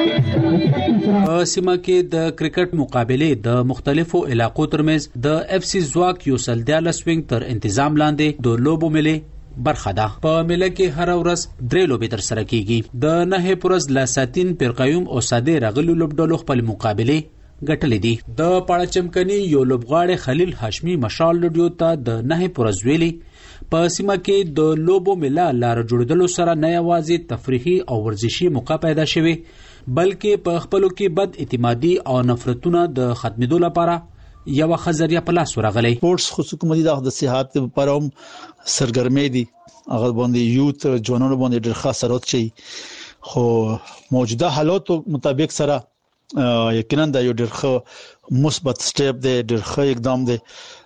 په سیمه کې د کرکټ مقابله د مختلفو علاقو ترمنځ د اف سی ځواک یو سلدیاله سوینګ تر تنظیم لاندې د لوبو ملي برخه ده. په مله کې هر ورځ درې لوبې تر سره کیږي. د نه پرز لاساتین پیرقیوم او صدې رغلو لوبډلو خپل مقابله ګټلې دي. د پاړچمکني یو لوبغاړي خلیل هاشمي مشال لډیو ته د نه پرز ویلي په سیمه کې د لوبو مله لار جوړدلو سره نه یوازې تفریحي او ورزشي موقع پیدا شوه بلکې په خپلو کې بد اعتمادي او نفرتونه د ختمېدو لپاره یو خزریا په لاس ورغلی. سپورتس خصوصي د صحت لپاره هم سرګرمي دي. هغه باندې یوت ځوانانو باندې ډېر خاص اثرات شي خو موجوده حالات مطابق سره یقینا دا یو ډېر ښه مثبت سټپ دی، ډېر ښه اقدام دی.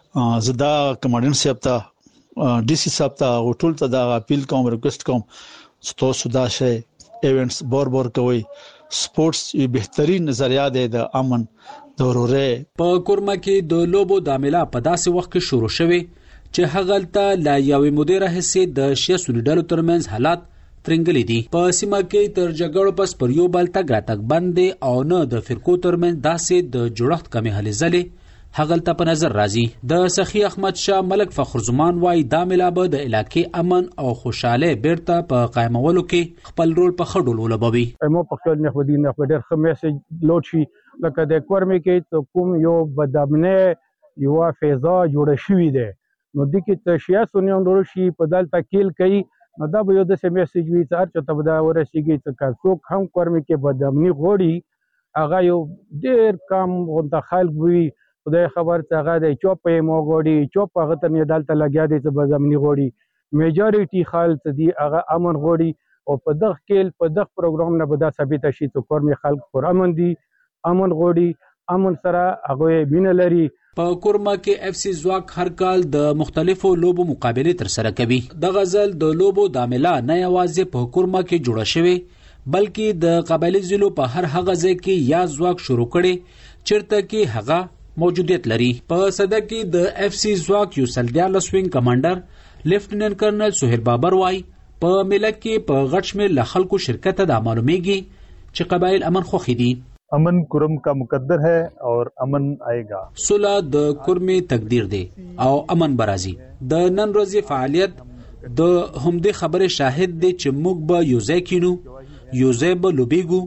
زدا کمانډنټ صاحب ته ډي سي صاحب ته ټول ته دا اپیل کوم، ریکوست کوم چې سودا شي ایونټس بور کوي. سپورتس یو بهترین ذریعہ دی د امن ضروره. په کورما کې د لوبو د عمله په داسې وخت کې شروع شوه چې هغلته لا یوې مدیره حصے د شیسونی ډلو ترمنځ حالات ترنګلې دي. په سیمه کې تر جګړو پس پر یو بل تګ راتګ بندې او نه د فرقو ترمنځ داسې د جوړښت کمې هلې ځلې هغلته په نظر راځي. د سخی احمد شاه ملک فخر زمان وايي دا ملابه د علاقې امن او خوشاله بیرته په قائمولو کې خپل رول په خډول ولوبوي. مو په خپل نه ودی نه ډېر ښه میسج لوډ شي لکه د کورمې کې کوم یو بدامنه یو فضا جوړ شوې ده نو د کې تشیا سونیون ورو شي په دلته کېل کوي نو دا به یو د میسج وی چې هر چاته دا ورسیږي چې څوک هم کورمې کې بدامني غوړي هغه یو ډېر کم غونډه خلک وي خدای خبر چې هغه د چوپې مو غوړي چوپ هغه ته نه دلته لګیا دي چې بدامني غوړي میجارټي خلک دي هغه امن غوړي او په دغه کې په دغه پروګرام نه به دا ثابت شي چې کورمې خلک پر امن دي امن غوړي امن سره هغه مين لري. په کورما کې اف سی ځواک هر کال د مختلفو لوبو مقابله تر سره کوي. د غزل د لوبو د عمله نه یوازې په کورما کې جوړه شوی بلکې د قبایلی ضلعو په هر هغه ځای کې یا ځواک شروع کړي چیرته کې هغه موجودیت لري. په صدر کې د اف سی ځواک یو سلدیاله سوینګ کمانډر لیفټیننټ کرنل سہیل بابر وای په ملت کې په غټ شمېر له خلکو شرکت ته معلومیږي چې قبایل امن خوښي دي. امن کرم کا مقدر ہے اور امن آئے گا. صلح د کرمې تقدیر دی او امن برازي. د نن ورځې فعالیت د همدې خبره شاهد دی چې موږ به یو ځای کینو، یو ځای به لوبېږو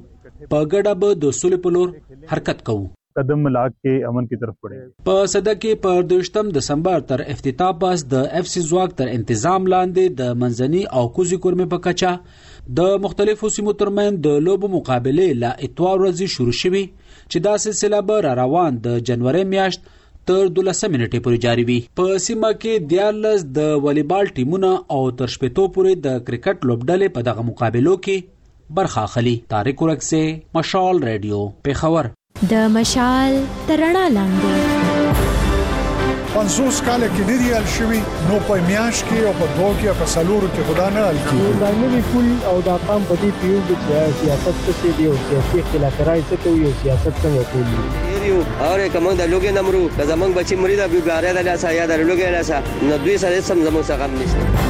په ګډه به د سولې په لور حرکت کوو. قدم ملا کے امن کی طرف بڑھے. په صده کې په 28 دسمبر تر افتتاح پاس د اف سی ځواک تر تنظیم لاندې د منځني او کوزي کورمې په کچه د مختلفو سیمو ترمن د لوبو مقابله لا اتوار ورځې شروع شوي چې دا سلسله به روان د جنوري میاشت تر 12 منټې پورې جاری وي. په سیمه کې 14 د والیبال ټیمونه او تر شپږ پورې د کرکټ لوبډلې په دغه مقابلو کې برخه اخلي. طارق ورکسه، مشال رادیو، پیښور. د مشال ترڼا لاندې 50 کال کې ډیر یال شوی نو په میاش کې او په دوه کې په سالورو کې خدا نه حل کیږي. دا نوی پول او دا قام په دې پیو چې سیاست څه دی او سیاسي خلافکاري څه کوي او سیاست څنګه کوي. یو اور کوم د لوګي نمرو که زمنګ بچي مرید ابي باریا د لاسه یا د لوګي لاسه نو دوی سره سم زمو څخه غم نشته.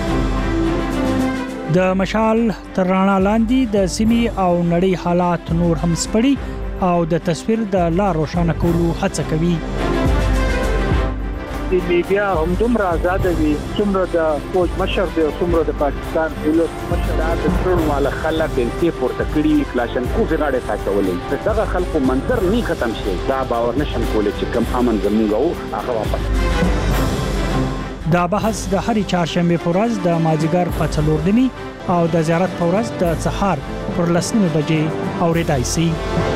د مشال ترڼا لاندې د سیمي او نړۍ حالات نور هم سپړي او د تصویر د لا روښانه کولو هڅه کوي. د میډیا هم دومره آزاد دي څومره د فوج مشر دی او څومره د پاکستان دولت مشر د ټول والا خلک د پورته کړي کلاشن کو غاړه ساتولې. دغه خلکو منظر نه ختم شي دا باور نشم کولای چې کم امن زموږ او هغه واپس. دا بحث د هرې چهارشنبه په ورځ د مازیګر په 4 نیمه او د زیارت په ورځ د سهار پر 10 بجې اورېدای شي.